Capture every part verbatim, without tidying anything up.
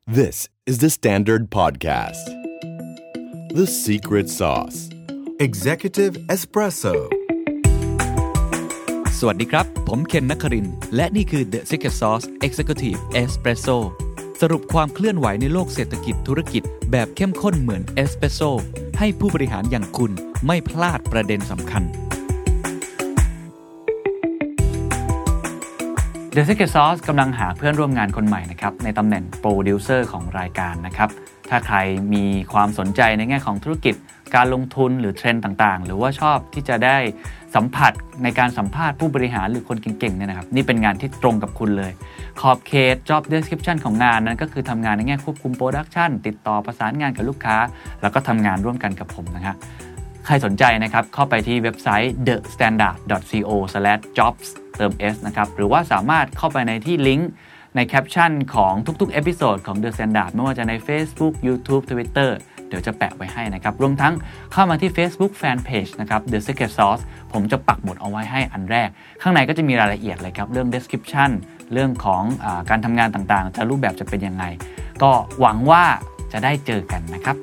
This is the Standard Podcast. The Secret Sauce Executive Espresso สวัสดีครับผมเคนนครินทร์และนี่คือ The Secret Sauce Executive Espresso สรุปความเคลื่อนไหวในโลกเศรษฐกิจธุรกิจแบบเข้มข้นเหมือนเอสเปรสโซ่ให้ผู้บริหารอย่างคุณไม่พลาดประเด็นสำคัญ The Secret Sauce กำลังหาเพื่อนร่วมงานคนใหม่นะครับในตำแหน่งโปรดิวเซอร์ของรายการนะครับถ้าใครมีความสนใจในแง่ของธุรกิจการลงทุนหรือเทรนด์ต่างๆหรือว่าชอบที่จะได้สัมผัสในการสัมภาษณ์ผู้บริหารหรือคนเก่งๆเนี่ยนะครับนี่เป็นงานที่ตรงกับคุณเลยขอบเขต job description ของงานนั้นก็คือทำงานในแง่ควบคุมโปรดักชันติดต่อประสานงานกับลูกค้าแล้วก็ทำงานร่วมกันกับผมนะฮะใครสนใจนะครับเข้าไปที่เว็บไซต์ เดอะสแตนดาร์ด ดอท ซี โอ สแลช จ็อบส์ เติม S นะครับหรือว่าสามารถเข้าไปในที่ลิงก์ในแคปชั่นของทุกๆเอพิโซดของ The Standard ไม่ว่าจะใน Facebook YouTube Twitter เดี๋ยวจะแปะไว้ให้นะครับรวมทั้งเข้ามาที่ Facebook Fanpage นะครับ The Secret Sauce ผมจะปักหมุดเอาไว้ให้อันแรกข้างในก็จะมีรายละเอียดเลยครับเรื่อง description เรื่องของอ่าการทำงานต่างๆจะรูปแบบจะเป็นยังไงก็หวังว่าจะได้เจอกันนะครับ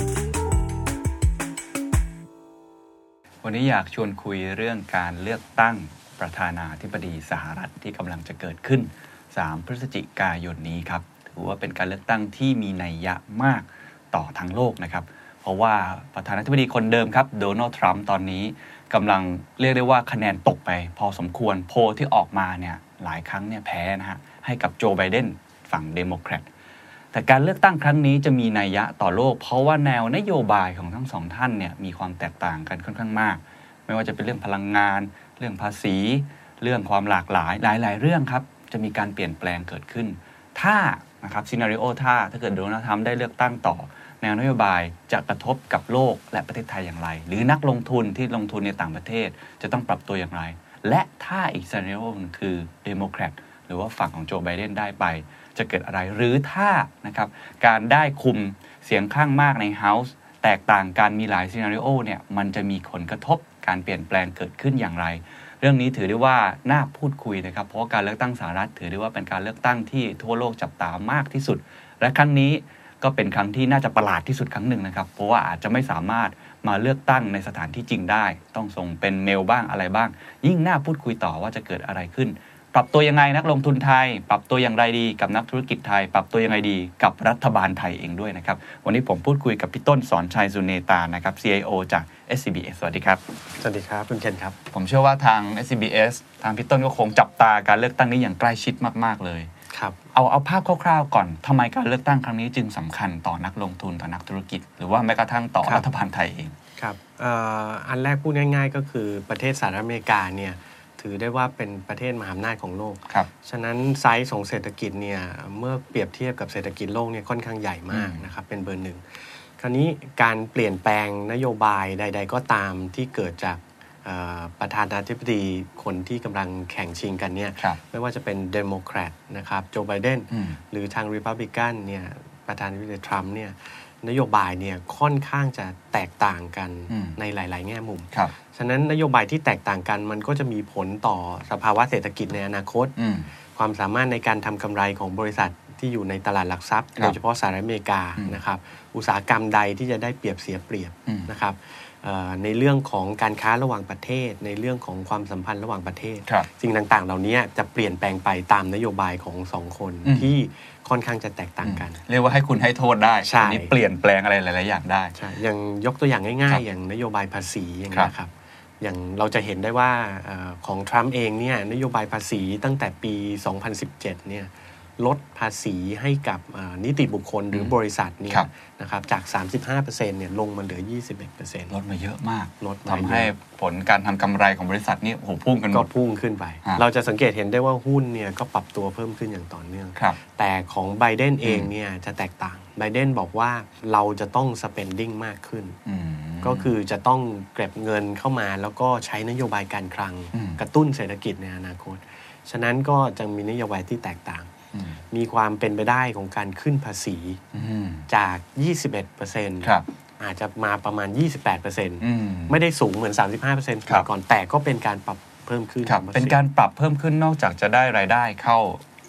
วันนี้อยากชวนคุยเรื่องการเลือกตั้งประธานาธิบดีสหรัฐที่กำลังจะเกิดขึ้นสามพฤศจิกายนนี้ครับถือว่าเป็นการเลือกตั้งที่มีนัยยะมากต่อทั้งโลกนะครับเพราะว่าประธานาธิบดีคนเดิมครับโดนัลด์ทรัมป์ตอนนี้กำลังเรียกได้ว่าคะแนนตกไปพอสมควรโพลที่ออกมาเนี่ยหลายครั้งเนี่ยแพ้นะฮะให้กับโจไบเดนฝั่งเดโมแครตแต่การเลือกตั้งครั้งนี้จะมีนัยยะต่อโลกเพราะว่าแนวนโยบายของทั้งสองท่านเนี่ยมีความแตกต่างกันค่อนข้างมากไม่ว่าจะเป็นเรื่องพลังงานเรื่องภาษีเรื่องความหลากหลายหลายๆเรื่องครับจะมีการเปลี่ยนแปลงเกิดขึ้นถ้านะครับซีนาริโอถ้าถ้าเกิดโดนัลด์ทรัมป์ได้เลือกตั้งต่อแนวนโยบายจะกระทบกับโลกและประเทศไทยอย่างไรหรือนักลงทุนที่ลงทุนในต่างประเทศจะต้องปรับตัวอย่างไรและถ้าอีกซีนาริโอนึงคือเดโมแครตหรือว่าฝั่งของโจไบเดนได้ไปจะเกิดอะไรหรือถ้านะครับการได้คุมเสียงข้างมากในเฮาส์แตกต่างกันมีหลายซีนาริโอเนี่ยมันจะมีผลกระทบการเปลี่ยนแปลงเกิดขึ้นอย่างไรเรื่องนี้ถือได้ว่าน่าพูดคุยนะครับเพราะว่าการเลือกตั้งสหรัฐถือได้ว่าเป็นการเลือกตั้งที่ทั่วโลกจับตามากที่สุดและครั้งนี้ก็เป็นครั้งที่น่าจะประหลาดที่สุดครั้งหนึ่งนะครับเพราะว่าอาจจะไม่สามารถมาเลือกตั้งในสถานที่จริงได้ต้องส่งเป็นเมลบ้างอะไรบ้างยิ่งน่าพูดคุยต่อว่าจะเกิดอะไรขึ้นปรับตัวยังไงนักลงทุนไทยปรับตัวอย่างไรดีกับนักธุรกิจไทยปรับตัวยังไงดีกับรัฐบาลไทยเองด้วยนะครับวันนี้ผมพูดคุยกับพี่ต้นสอนชัยสุเนตานะครับ ซี ไอ โอ จาก เอส ซี บี เอส สวัสดีครับสวัสดีครับคุณเคนครับผมเชื่อว่าทาง เอส ซี บี เอส ทางพี่ต้นก็คงจับตาการเลือกตั้งนี้อย่างใกล้ชิดมากๆเลยครับเอาเอาภาพคร่าวๆก่อนทำไมการเลือกตั้งครั้งนี้จึงสำคัญต่อนักลงทุนต่อนักธุรกิจหรือว่าแม้กระทั่งต่อรัฐบาลไทยเองครับเอ่ออันแรกพูดง่ายๆก็คือประเทศสหรัฐอเมริกาเนี่ยถือได้ว่าเป็นประเทศมหาอำนาจของโลกฉะนั้นไซส์ของเศรษฐกิจเนี่ยเมื่อเปรียบเทียบกับเศรษฐกิจโลกเนี่ยค่อนข้างใหญ่มากนะครับเป็นเบอร์หนึ่งคราวนี้การเปลี่ยนแปลงนโยบายใดๆก็ตามที่เกิดจากประธานาธิบดีคนที่กำลังแข่งชิงกันเนี่ยไม่ว่าจะเป็นเดโมแครตนะครับโจไบเดนหรือทางริพับลิกันเนี่ยประธานาธิบดีทรัมป์เนี่ยนโยบายเนี่ยค่อนข้างจะแตกต่างกันในหลายๆแง่มุมฉะนั้นนโยบายที่แตกต่างกันมันก็จะมีผลต่อสภาวะเศรษฐกิจในอนาคตความสามารถในการทำกำไรของบริษัทที่อยู่ในตลาดหลักทรัพย์โดยเฉพาะสหรัฐอเมริกานะครับอุตสาหกรรมใดที่จะได้เปรียบเสียเปรียบนะครับในเรื่องของการค้าระหว่างประเทศในเรื่องของความสัมพันธ์ระหว่างประเทศสิ่งต่างๆเหล่านี้จะเปลี่ยนแปลงไปตามนโยบายของสองคนที่ค่อนข้างจะแตกต่างกันเรียกว่าให้คุณให้โทษได้อันนี้เปลี่ยนแปลงอะไรหลายๆอย่างได้ใช่อย่างยกตัวอย่างง่ายๆอย่างนโยบายภาษีอย่างนี้ครับอย่างเราจะเห็นได้ว่าของทรัมป์เองเนี่ยนโยบายภาษีตั้งแต่ปีสองพันสิบเจ็ดเนี่ยลดภาษีให้กับนิติบุคคลหรือบริษัทเนี่ยนะครับจาก สามสิบห้าเปอร์เซ็นต์ เนี่ยลงมาเหลือ ยี่สิบเอ็ดเปอร์เซ็นต์ลดมาเยอะมากลดทำให้ผลการทำกำไรของบริษัทนี่โอ้โหพุ่งกันก็พุ่งขึ้นไปเราจะสังเกตเห็นได้ว่าหุ้นเนี่ยก็ปรับตัวเพิ่มขึ้นอย่างต่อเนื่องแต่ของไบเดนเองเนี่ยจะแตกต่างไบเดนบอกว่าเราจะต้อง spending มากขึ้นก็คือจะต้องเก็บเงินเข้ามาแล้วก็ใช้นโยบายการคลังกระตุ้นเศรษฐกิจในอนาคตฉะนั้นก็จะมีนโยบายที่แตกต่างมีความเป็นไปได้ของการขึ้นภาษีจาก ยี่สิบเอ็ดเปอร์เซ็นต์ อาจจะมาประมาณ ยี่สิบแปดเปอร์เซ็นต์ ไม่ได้สูงเหมือน สามสิบห้าเปอร์เซ็นต์ ก่อนแต่ก็เป็นการปรับเพิ่มขึ้นเป็นการปรับเพิ่มขึ้นนอกจากจะได้รายได้เข้า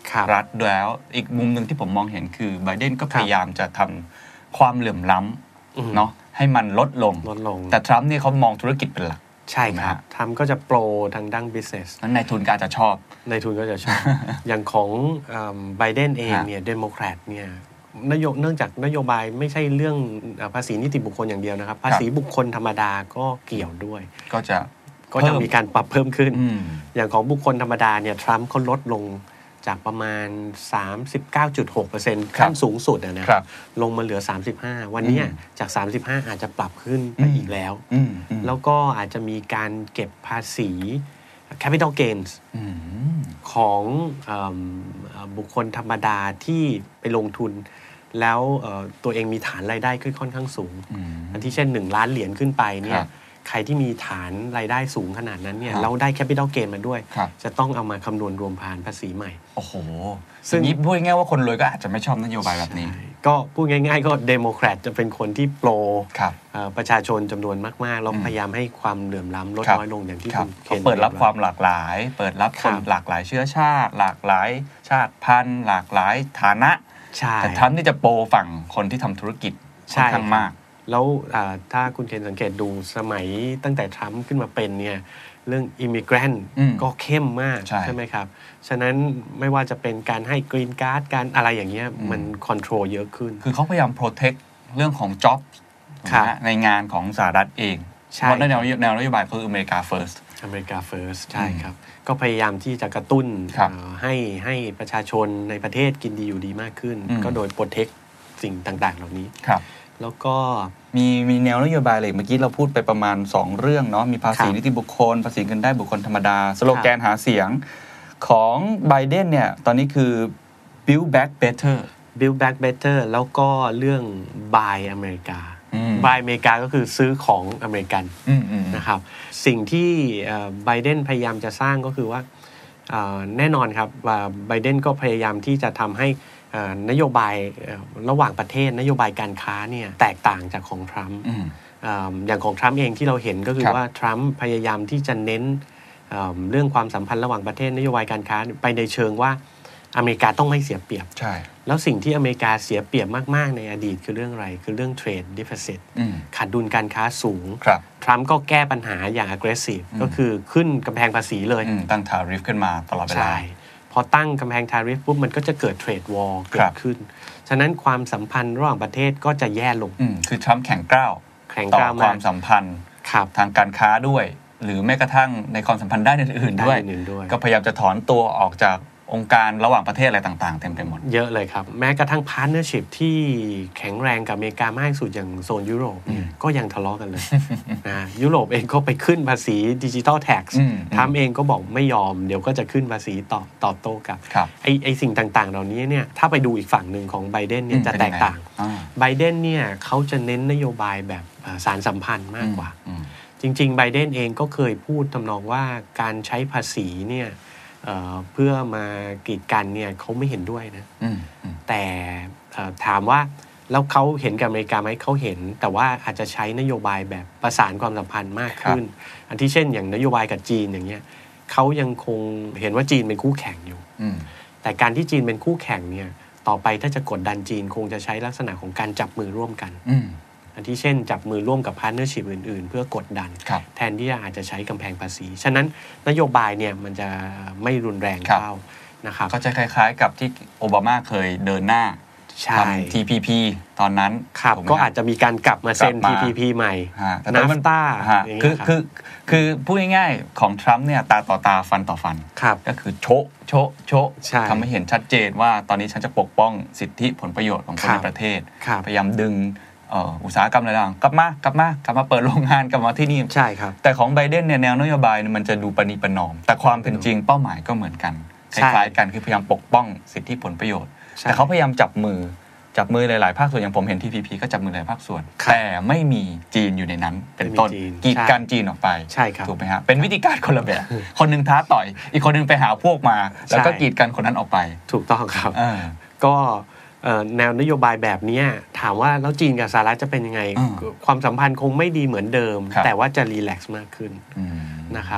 รัฐแล้วอีกมุมนึงที่ผมมองเห็นคือไบเดนก็พยายามจะทำความเหลื่อมล้ำเนาะให้มันลดลงลดลงแต่ทรัมป์เนี่ยเขามองธุรกิจเป็นหลักใช่ครับทำก็จะโปรทางด้าน business นั้นนายทุนก็อาจจะชอบนายทุนก็จะชอบ อย่างของไบเดนเองเนี่ยเดโมแครตเนี่ยนโยบเนื่องจากนโยบายไม่ใช่เรื่องภาษีนิติบุคคลอย่างเดียวนะครับภาษีบุคคลธรรมดาก็เกี่ยวด้วยก็จะก็จะมีการปรับเพิ่มขึ้นอย่างของบุคคลธรรมดาเนี่ยทรัมป์เขาลดลงจากประมาณ สามสิบเก้าจุดหกเปอร์เซ็นต์ ขั้นสูงสุดนะครับลงมาเหลือสามสิบห้าวันนี้จากสามสิบห้าอาจจะปรับขึ้นไปอีกแล้วแล้วก็อาจจะมีการเก็บภาษี capital gains ของบุคคลธรรมดาที่ไปลงทุนแล้วตัวเองมีฐานรายได้ค่อนข้างสูงอันที่เช่นหนึ่งล้านเหรียญขึ้นไปเนี่ยใครที่มีฐานรายได้สูงขนาดนั้นเนี่ยเราได้ capital gain มาด้วยจะต้องเอามาคำนวณรวมผ่านภาษีใหม่โอ้โหซึ่งนี้พูดง่ายๆว่าคนรวยก็อาจจะไม่ชอบนโยบายแบบนี้ก็พูดง่ายๆก็เดโมแครตจะเป็นคนที่โปรประชาชนจำนวนมากๆแล้วพยายามให้ความเหลื่อมล้ำลดน้อยลงอย่างที่คุณเคนเปิดรับความหลากหลายเปิดรับคนหลากหลายเชื้อชาติหลากหลายชาติพันธุ์หลากหลายฐานะแต่ทรัมป์นี่จะโปรฝั่งคนที่ทำธุรกิจค่อนข้างมากแล้วถ้าคุณเคนสังเกตดูสมัยตั้งแต่ทรัมป์ขึ้นมาเป็นเนี่ยเรื่องอิมิเกรนต์ก็เข้มมากใช่ไหมครับฉะนั้นไม่ว่าจะเป็นการให้กรีนการ์ดการอะไรอย่างเงี้ยมันคอนโทรลเยอะขึ้นคือเขาพยายามโปรเทคเรื่องของจ็อบในงานของสหรัฐเองเพราะแนวแนวนโยบายคืออเมริกาเฟิร์สอเมริกาเฟิร์สใช่ครับก็พยายามที่จะกระตุ้นให้ให้ประชาชนในประเทศกินดีอยู่ดีมากขึ้นก็โดยโปรเทคสิ่งต่างๆเหล่านี้แล้วก็มีมีแนวนโยบายอะไรเมื่อกี้เราพูดไปประมาณสองเรื่องเนาะมีภาษีนิติบุคคลภาษีเงินได้บุคคลธรรมดาสโลแกนหาเสียงของไบเดนเนี่ยตอนนี้คือ Build Back Better Build Back Better แล้วก็เรื่อง Buy อเมริกา Buy อเมริกาก็คือซื้อของอเมริกันนะครับสิ่งที่ไบเดนพยายามจะสร้างก็คือว่าแน่นอนครับว่าไบเดนก็พยายามที่จะทำให้นโยบายระหว่างประเทศนโยบายการค้าเนี่ยแตกต่างจากของทรัมป์อย่างของทรัมป์เองที่เราเห็นก็คือว่าทรัมป์พยายามที่จะเน้นเรื่องความสัมพันธ์ระหว่างประเทศนโยบายการค้าไปในเชิงว่าอเมริกาต้องไม่เสียเปรียบใช่แล้วสิ่งที่อเมริกาเสียเปรียบมากๆในอดีตคือเรื่องอะไรคือเรื่อง trade deficit ขาดดุลการค้าสูงทรัมป์ก็แก้ปัญหาอย่าง aggressive ก็คือขึ้นกำแพงภาษีเลยตั้ง tariff ขึ้นมาตลอดเวลาพอตั้งกำแพง tariff ปุ๊บมันก็จะเกิด trade war เกิดขึ้นฉะนั้นความสัมพันธ์ระหว่างประเทศก็จะแย่ลงคือทรัมป์แข็งกร้าวต่อความสัมพันธ์ทางการค้าด้วยหรือแม้กระทั่งในความสัมพันธ์ด้านอื่นๆด้วยก็พยายามจะถอนตัวออกจากองค์การระหว่างประเทศอะไรต่างๆเต็มไปหมดเยอะเลยครับแม้กระทั่งพาร์ทเนอร์ชิพที่แข็งแรงกับอเมริกามากสุดอย่างโซนยุโรปก็ยังทะเลาะกันเลยนะยุโรปเองก็ไปขึ้นภาษีดิจิทัลแท็กซ์ทรัมป์เองก็บอกไม่ยอมเดี๋ยวก็จะขึ้นภาษีต่อตอบโต้กับไอ้ไอ้สิ่งต่างๆเหล่านี้เนี่ยถ้าไปดูอีกฝั่งหนึ่งของไบเดนเนี่ยจะแตกต่างไบเดนเนี่ยเขาจะเน้นนโยบายแบบสารสัมพันธ์มากกว่าจริงๆไบเดนเองก็เคยพูดทำนองว่าการใช้ภาษีเนี่ยเ, เพื่อมากีดกันเนี่ยเขาไม่เห็นด้วยนะแต่ถามว่าแล้วเขาเห็นกับอเมริกาไหมเขาเห็นแต่ว่าอาจจะใช้นโยบายแบบประสานความสัมพันธ์มากขึ้นอันที่เช่นอย่างนโยบายกับจีนอย่างเงี้ยเขายังคงเห็นว่าจีนเป็นคู่แข่งอยู่แต่การที่จีนเป็นคู่แข่งเนี่ยต่อไปถ้าจะกดดันจีนคงจะใช้ลักษณะของการจับมือร่วมกันอันที่เช่นจับมือร่วมกับพาร์ทเนอร์ชิพอื่นๆเพื่อกดดันแทนที่อาจจะใช้กำแพงภาษีฉะนั้นนโยบายเนี่ยมันจะไม่รุนแรงเท่านะครับก็จะคล้ายๆกับที่โอบามาเคยเดินหน้าทำ ที พี พี ตอนนั้นก็อาจจะมีการกลับมาเซ็น ที พี พี ใหม่นาฟต้าคือคือคือพูดง่ายๆของทรัมป์เนี่ยตาต่อตาฟันต่อฟันก็คือโชะโชะโชะทำให้เห็นชัดเจนว่าตอนนี้ฉันจะปกป้องสิทธิผลประโยชน์ของคนในประเทศพยายามดึงอุตสาหกรรมอะไรต่างกลับมากลับมากลับมาเปิดโรงงานกลับมาที่นี่ใช่ครับแต่ของไบเดนเนี่ยแนวนโยบายมันจะดูประนีประนอมแต่ความเป็นจริงเป้าหมายก็เหมือนกันคล้ายๆกันคือพยายามปกป้องสิทธิผลประโยชน์แต่เขาพยายามจับมือจับมือหลายๆภาคส่วนอย่างผมเห็น ที พี พี ก็จับมือหลายภาคส่วนแต่ไม่มีจีนอยู่ในนั้นเป็นต้นกีดกันจีนออกไปถูกไหมฮะเป็นวิธีการคนละแบบคนนึงท้าต่อยอีกคนนึงไปหาพวกมาแล้วก็กีดกันคนนั้นออกไปถูกต้องครับก็แนวนโยบายแบบนี้ถามว่าแล้วจีนกับสหรัฐจะเป็นยังไงความสัมพันธ์คงไม่ดีเหมือนเดิมแต่ว่าจะรีแลกซ์มากขึ้นนะครับ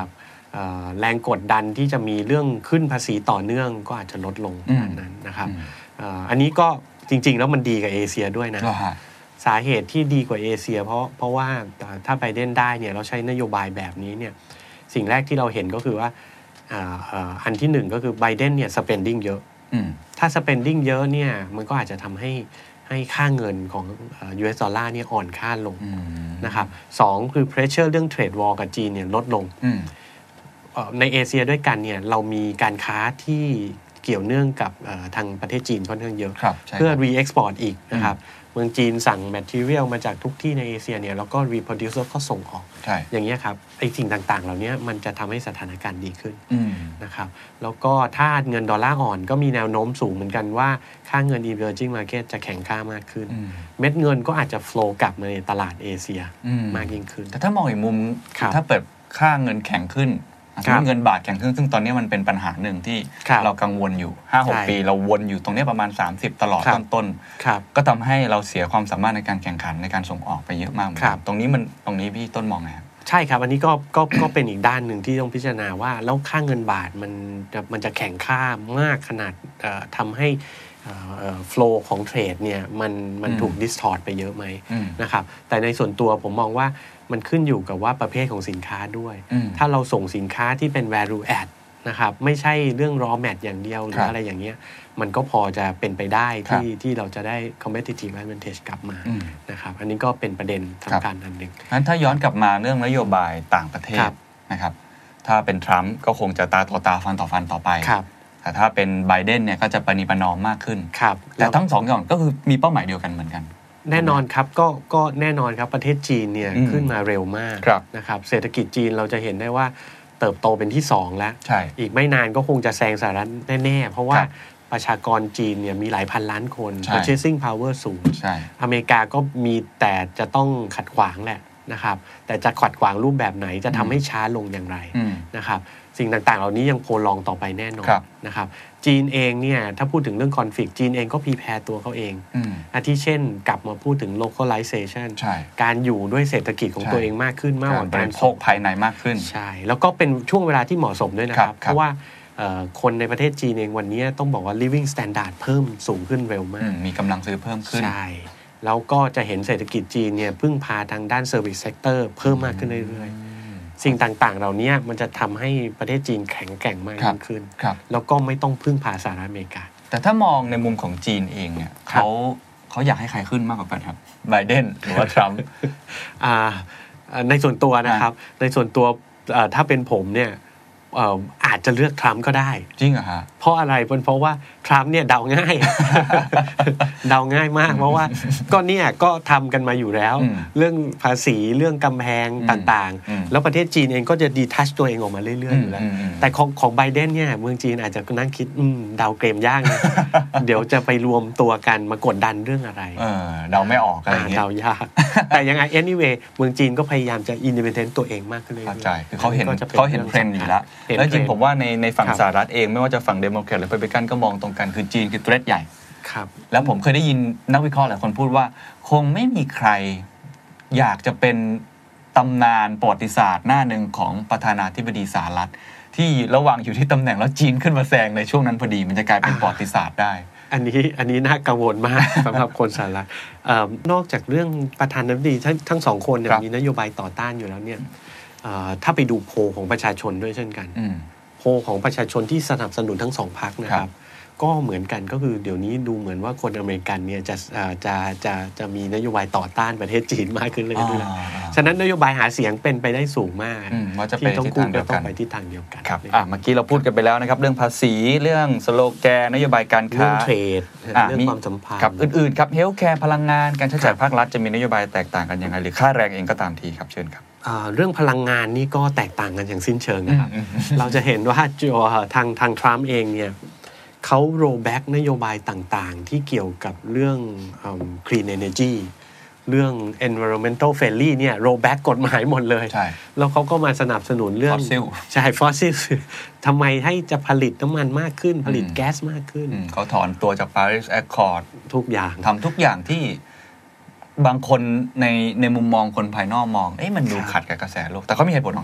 แรงกดดันที่จะมีเรื่องขึ้นภาษีต่อเนื่องก็อาจจะลดลงนั้นนะครับอันนี้ก็จริงๆแล้วมันดีกับเอเชียด้วยนะสาเหตุที่ดีกว่าเอเชียเพราะเพราะว่าถ้าไบเดนได้เนี่ยเราใช้นโยบายแบบนี้เนี่ยสิ่งแรกที่เราเห็นก็คือว่าอันที่หนึ่งก็คือไบเดนเนี่ย spending เยอะถ้า spending เยอะเนี่ยมันก็อาจจะทำให้ให้ค่าเงินของ ยู เอส ดอลลาร์เนี่ยอ่อนค่าลงนะครับสองคือ pressure เรื่อง trade war กับจีนเนี่ยลดลงในเอเชียด้วยกันเนี่ยเรามีการค้าที่เกี่ยวเนื่องกับทางประเทศจีนค่อนข้างเยอะเพื่อ re-export อีกนะครับเมืองจีนสั่ง material มาจากทุกที่ในเอเชียเนี่ยแล้วก็ reproduce แล้วก็ส่งออกอย่างเงี้ยครับไอ้สิ่งต่างๆเหล่านี้มันจะทำให้สถานการณ์ดีขึ้นนะครับแล้วก็ถ้าเงินดอลลาร์อ่อนก็มีแนวโน้มสูงเหมือนกันว่าค่าเงิน emerging market จะแข็งค่ามากขึ้นเม็ดเงินก็อาจจะ flow กลับมาในตลาดเอเชียมากยิ่งขึ้นแต่ถ้ามองอีกมุมถ้าเปิดค่าเงินแข็งขึ้นเงินบาทแข็งขึ้นซึ่งตอนนี้มันเป็นปัญหาหนึ่งที่เรากังวลอยู่ ห้าหก ปีเราวนอยู่ตรงนี้ประมาณสามสิบตลอดต้นๆก็ทำให้เราเสียความสามารถในการแข่งขันในการส่งออกไปเยอะมากตรงนี้มันตรงนี้พี่ต้นมองไงครับใช่ครับอันนี้ก็ก็ก็เป็นอีกด้านหนึ่งที่ต้องพิจารณาว่าแล้วค่าเงินบาทมันจะมันจะแข็งค่ามากขนาดทำให้โฟลว์ของเทรดเนี่ยมันมันถูกดิสทอร์ตไปเยอะไหมนะครับแต่ในส่วนตัวผมมองว่ามันขึ้นอยู่กับว่าประเภทของสินค้าด้วยถ้าเราส่งสินค้าที่เป็น value add นะครับไม่ใช่เรื่อง raw mat อย่างเดียวหรืออะไรอย่างเงี้ยมันก็พอจะเป็นไปได้ที่ที่เราจะได้ competitive advantage กลับมานะครับอันนี้ก็เป็นประเด็นสำคัญอันหนึ่งงั้นถ้าย้อนกลับมาเรื่องนโยบายต่างประเทศนะครับถ้าเป็นทรัมป์ก็คงจะตาต่อตาฟันต่อฟันต่อไปแต่ถ้าเป็นไบเดนเนี่ยก็จะประนีประนอมมากขึ้นแต่ทั้งสองอย่างก็คือมีเป้าหมายเดียวกันเหมือนกันแน่นอนครับก็ก็แน่นอนครับประเทศจีนเนี่ยขึ้นมาเร็วมากนะครับเศรษฐกิจจีนเราจะเห็นได้ว่าเติบโตเป็นที่สองแล้วอีกไม่นานก็คงจะแซงสหรัฐแน่ๆเพราะว่าประชากรจีนเนี่ยมีหลายพันล้านคน purchasing power สูงอเมริกาก็มีแต่จะต้องขัดขวางแหละนะครับแต่จะขัดขวางรูปแบบไหนจะทำให้ช้าลงอย่างไรนะครับสิ่งต่างๆเหล่านี้ยังโพลองต่อไปแน่นอนนะครับจีนเองเนี่ยถ้าพูดถึงเรื่องคอนฟลิกต์จีนเองก็พรีแพร์ตัวเขาเองอาทิเช่นกลับมาพูดถึง localization การอยู่ด้วยเศรษฐกิจของตัวเองมากขึ้นมากกว่าการโภคภายในมากขึ้นใช่แล้วก็เป็นช่วงเวลาที่เหมาะสมด้วยนะครับเพราะว่าคนในประเทศจีนเองวันนี้ต้องบอกว่า living standard เพิ่มสูงขึ้นเร็วมากมีกำลังซื้อเพิ่มขึ้นใช่แล้วก็จะเห็นเศรษฐกิจจีนเนี่ยพึ่งพาทางด้าน service sector เพิ่มมากขึ้นเรื่อยๆสิ่งต่างๆเหล่านี้มันจะทำให้ประเทศจีนแข็งแกร่งมากยิ่งขึ้นแล้วก็ไม่ต้องพึ่งพาสหรัฐอเมริกาแต่ถ้ามองในมุมของจีนเองเนี่ยเขาเขาอยากให้ใครขึ้นมากกว่ากันครับไบเดนหรือว่าทรัมป์ในส่วนตัวนะครับในส่วนตัวถ้าเป็นผมเนี่ยอาจจะเลือกทรัมป์ก็ได้จริงเหรอฮะเพราะอะไรเพราะว่าทรัมป์เนี่ยเดาง่าย เดาง่ายมากเพราะว่าก็เนี่ยก็ทำกันมาอยู่แล้วเรื่องภาษีเรื่องกำแพงต่างๆแล้วประเทศจีนเองก็จะดีทัชตัวเองออกมาเรื่อยๆอยู่แล้วแต่ของของไบเดนเนี่ยเมืองจีนอาจจะนั่งคิดเดาเกมยากนะ เดี๋ยวจะไปรวมตัวกันมากดดันเรื่องอะไรเออเดาไม่ออกอะไรอย่างเงี้ยเดายากแต่ยังไง anyway เมืองจีนก็พยายามจะ independent ตัวเองมากขึ้นเรื่อยๆเข้าใจคือเขาเห็นเขาเห็นเทรนด์อยู่แล้วแล้วจริงผมว่าในในฝั่งสหรัฐเองไม่ว่าจะฝั่งเดโมแครตหรือรีพับลิกันก็มองตรงกันคือจีนคือ threat ใหญ่ครับแล้วผมเคยได้ยินนักวิเคราะห์หลายคนพูดว่าคงไม่มีใครอยากจะเป็นตำนานประวัติศาสตร์หน้าหนึ่งของประธานาธิบดีสหรัฐที่ระหว่างอยู่ที่ตำแหน่งแล้วจีนขึ้นมาแซงในช่วงนั้นพอดีมันจะกลายเป็นประวัติศาสตร์ได้อันนี้อันนี้น่ากังวลมากสำหรับคนสหรัฐนอกจากเรื่องประธานาธิบดีทั้งทั้งสองคนเนี่ยมีนโยบายต่อต้านอยู่แล้วเนี่ยถ้าไปดูโพลของประชาชนด้วยเช่นกันโพลของประชาชนที่สนับสนุนทั้งสองพรรคนะครับก็เหมือนกันก็คือเดี๋ยวนี้ดูเหมือนว่าคนอเมริกันเนี่ยจะจะจะจะมีนโยบายต่อต้านประเทศจีนมากขึ้นเลยด้วยฉะนั้นนโยบายหาเสียงเป็นไปได้สูงมากที่ต้องคู่ก็ต้องไปที่ทางเดียวกันครับอ่ะเมื่อกี้เราพูดกันไปแล้วนะครับเรื่องภาษีเรื่องสโลแกนนโยบายการค้าเรื่องเทรดเรื่องความสัมพันธ์กับอื่นๆครับเฮลท์แคร์พลังงานการใช้จ่ายภาครัฐจะมีนโยบายแตกต่างกันยังไงหรือค่าแรงเองก็ตามทีครับเชิญครับเรื่องพลังงานนี่ก็แตกต่างกันอย่างสิ้นเชิงนะครับเราจะเห็นว่าทางทางทรัมป์เองเนี่ยเขาโรแบ็กนโยบายต่างๆที่เกี่ยวกับเรื่อง clean energy เรื่อง environmental friendly เนี่ยโรแบ็กกฎหมายหมดเลยแล้วเขาก็มาสนับสนุนเรื่องใช่ fossil ทำไมให้จะผลิตน้ำมันมากขึ้นผลิตแก๊สมากขึ้นเขาถอนตัวจาก Paris Accord ทุกอย่างทำทุกอย่างที่บางคนในในมุมมองคนภายนอกมองเอ๊ะมันดูขัดกับกระแสโลกแต่เขามีเหตุผลของเขา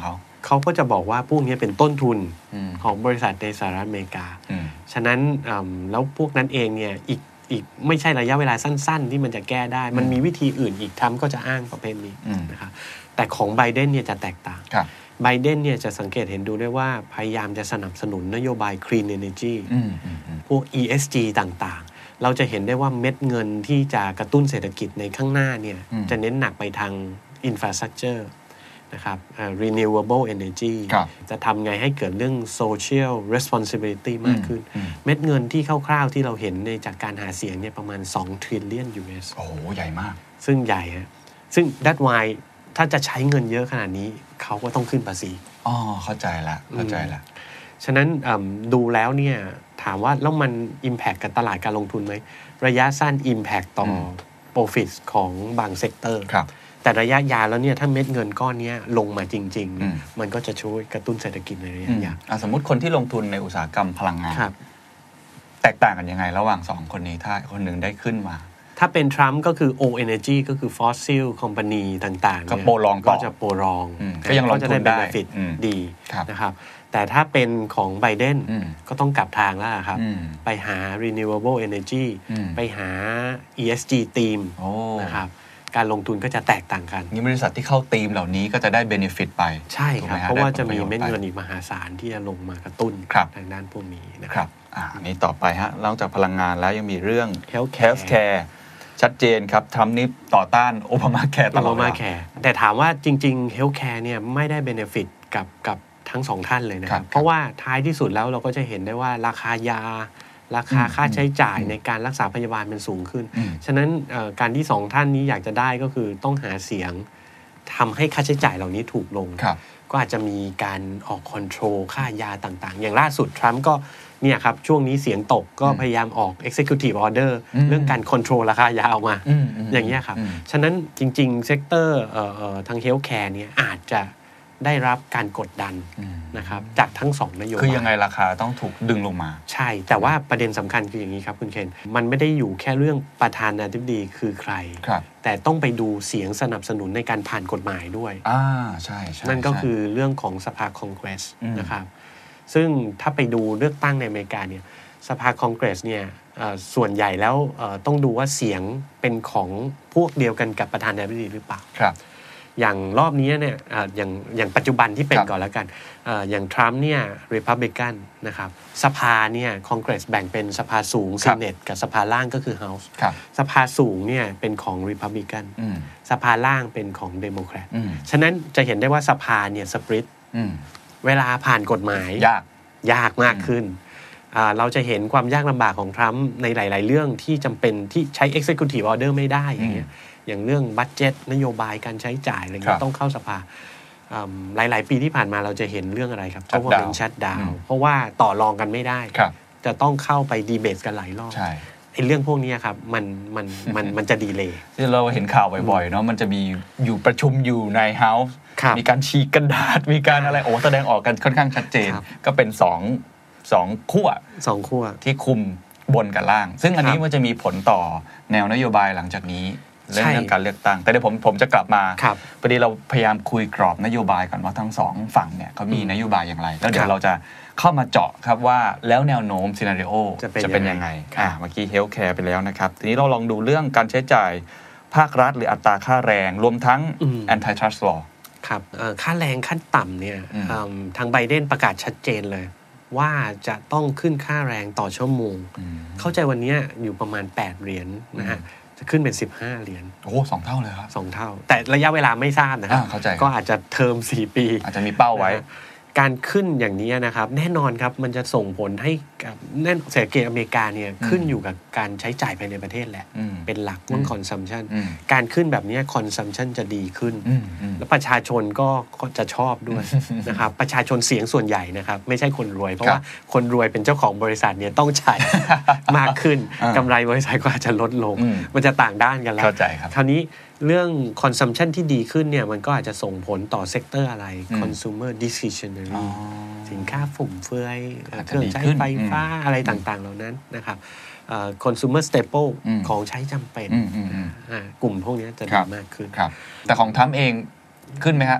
เขาก็จะบอกว่าพวกนี้เป็นต้นทุนของบริษัทในสหรัฐอเมริกาฉะนั้นแล้วพวกนั้นเองเนี่ยอีกอีกไม่ใช่ระยะเวลาสั้นๆที่มันจะแก้ได้มันมีวิธีอื่นอีกทำก็จะอ้างประเภทนี้นะครับแต่ของไบเดนเนี่ยจะแตกต่างไบเดนเนี่ยจะสังเกตเห็นดูได้ว่าพยายามจะสนับสนุนนโยบาย Clean Energy พวก อี เอส จี ต่างๆเราจะเห็นได้ว่าเม็ดเงินที่จะกระตุ้นเศรษฐกิจในข้างหน้าเนี่ยจะเน้นหนักไปทาง Infrastructure นะครับ uh, renewable energy จะทำไงให้เกิดเรื่อง social responsibility มากขึ้นเม็ดเงินที่คร่าวๆที่เราเห็นในจากการหาเสียงเนี่ยประมาณสอง trillion ยู เอสโอ้โหใหญ่มากซึ่งใหญ่ฮะซึ่ง that's why ถ้าจะใช้เงินเยอะขนาดนี้เขาก็ต้องขึ้นภาษีอ๋อเข้าใจละเข้าใจละฉะนั้นดูแล้วเนี่ยถามว่าแล้วมัน impact กับตลาดการลงทุนไหมระยะสั้น impact ต่อ profit ของบางเซกเตอร์แต่ระยะยาวแล้วเนี่ยถ้าเม็ดเงินก้อนนี้ลงมาจริงๆมันก็จะช่วยกระตุ้นเศรษฐกิจในระยะยาวสมมุติคนที่ลงทุนในอุตสาหกรรมพลังงานแตกต่างกันยังไงระหว่างสองคนนี้ถ้าคนหนึ่งได้ขึ้นมาถ้าเป็นทรัมป์ก็คือ O Energy ก็คือ Fossil Company ต่างๆก็โปรรองก็จะโปรรองก็ยังลงทุนได้ดีนะครับแต่ถ้าเป็นของไบเดนก็ต้องกลับทางแล้วครับไปหา renewable energy ไปหา อี เอส จี team นะครับการลงทุนก็จะแตกต่างกันนี่บริษัทที่เข้าธีมเหล่านี้ก็จะได้ benefit ไปใช่ครับเพราะว่าจะมีเม็ดเงินอีกมหาศาลที่จะลงมากระตุ้นทางด้านพวกนี้นะครับอ่านี้ต่อไปฮะนอกจากพลังงานแล้วยังมีเรื่อง healthcare ชัดเจนครับทรัมป์นี่ต่อต้านโอบามาแคร์ตลอดโอบามาแคร์แต่ถามว่าจริงๆ healthcare เนี่ยไม่ได้ benefit กับกับทั้งสองท่านเลยนะครับเพราะว่าท้ายที่สุดแล้วเราก็จะเห็นได้ว่าราคายาราคาค่าใช้จ่ายในการรักษาพยาบาลมันสูงขึ้นฉะนั้นการที่สองท่านนี้อยากจะได้ก็คือต้องหาเสียงทำให้ค่าใช้จ่ายเหล่านี้ถูกลงก็อาจจะมีการออกคอนโทรลค่ายาต่างๆอย่างล่าสุดทรัมป์ก็เนี่ยครับช่วงนี้เสียงตกก็พยายามออก executive order เรื่องการคอนโทรลราคายาออกมาอย่างเงี้ยครับฉะนั้นจริงๆเซกเตอร์ทางเฮลท์แคร์เนี่ยอาจจะได้รับการกดดันนะครับจากทั้งสองนโยบายคือยังไงราคาต้องถูกดึงลงมาใช่แต่ว่าประเด็นสำคัญคืออย่างนี้ครับคุณเคนมันไม่ได้อยู่แค่เรื่องประธานาธิบดีคือใครแต่ต้องไปดูเสียงสนับสนุนในการผ่านกฎหมายด้วยอ่าใช่ใช่นั่นก็คือเรื่องของสภาคองเกรสนะครับซึ่งถ้าไปดูเลือกตั้งในอเมริกาเนี่ยสภาคองเกรสเนี่ยส่วนใหญ่แล้วต้องดูว่าเสียงเป็นของพวกเดียวกันกับประธานาธิบดีหรือเปล่าครับอย่างรอบนี้เนี่ยอย่างอย่างปัจจุบันที่เป็นก่อนแล้วกันอย่างทรัมป์เนี่ยรีพับลิกันนะครับสภาเนี่ยคองเกรสแบ่งเป็นสภาสูงซีเนตกับสภาล่างก็คือเฮาส์สภาสูงเนี่ยเป็นของรีพับลิกันสภาล่างเป็นของเดโมแครตฉะนั้นจะเห็นได้ว่าสภาเนี่ยสปริตเวลาผ่านกฎหมายยากยากมากขึ้นเราจะเห็นความยากลำบากของทรัมป์ในหลายๆเรื่องที่จำเป็นที่ใช้ executive order ไม่ได้อย่างเงี้ยอย่างเรื่องบัดเจ็ตนโยบายการใช้จ่ายอะไรเงี้ยต้องเข้าสภาหลายๆปีที่ผ่านมาเราจะเห็นเรื่องอะไรครับเพราะว่าเป็นชัตดาวน์เพราะว่าต่อรองกันไม่ได้จะต้องเข้าไปดีเบตกันหลายรอบไอ้เรื่องพวกนี้ครับมันมันมันมันจะดีเลย์ที่เราเห็นข่าวบ่อยๆเนาะมันจะมีอยู่ประชุมอยู่ในเฮาส์มีการฉีกกระดาษมีการอะไรโอ้แสดงออกกันค่อนข้างชัดเจนก็เป็นสองสองขั้วสองขั้วที่คุมบนกับล่างซึ่งอันนี้มันจะมีผลต่อแนวนโยบายหลังจากนี้เรื่องการเลือกตั้งแต่เดี๋ยวผมผมจะกลับมาพอดีเราพยายามคุยกรอบนโยบายก่อนว่าทั้งสองฝั่งเนี่ยเขามีนโยบายอย่างไรแล้วเดี๋ยวเราจะเข้ามาเจาะครับว่าแล้วแนวโน้มซีนาริโอจะเป็นยังไงอ่าเมื่อกี้เฮลท์แคร์ไปแล้วนะครับทีนี้เราลองดูเรื่องการใช้จ่ายภาครัฐหรืออัตราค่าแรงรวมทั้ง antitrust law ครับค่าแรงขั้นต่ำเนี่ยทางไบเดนประกาศชัดเจนเลยว่าจะต้องขึ้นค่าแรงต่อชั่วโมงเข้าใจวันนี้อยู่ประมาณแปดเหรียญนะฮะจะขึ้นเป็นสิบห้าเหรียญโอ้สองเท่าเลยครับสองเท่าแต่ระยะเวลาไม่ทราบนะครับก็อาจจะเทอมสี่ปีอาจจะมีเป้าไว้การขึ้นอย่างนี้นะครับแน่นอนครับมันจะส่งผลให้กับแน่นเศรษฐกิจอเมริกาเนี่ยขึ้นอยู่กับการใช้จ่ายภายในประเทศแหละเป็นหลักเรื่อง consumption การขึ้นแบบนี้ consumption จะดีขึ้นแล้วประชาชนก็จะชอบด้วยนะครับประชาชนเสียงส่วนใหญ่นะครับไม่ใช่คนรวยเพราะว่าคนรวยเป็นเจ้าของบริษัทเนี่ยต้องจ่ายมากขึ้นกำไรบริษัทก็อาจจะลดลงมันจะต่างด้านกันแล้วเข้าใจครับคราวนี้เรื่อง consumption ที่ดีขึ้นเนี่ยมันก็อาจจะส่งผลต่อเซกเตอร์อะไร consumer discretionary สินค้าฟุ่มเฟือยเครื่องใช้ไฟฟ้าอะไรต่างๆเหล่านั้นนะครับ consumer staple ของใช้จำเป็นกลุ่มพวกนี้จะดีมากขึ้นแต่ของทรัมป์เองขึ้นไหมครับ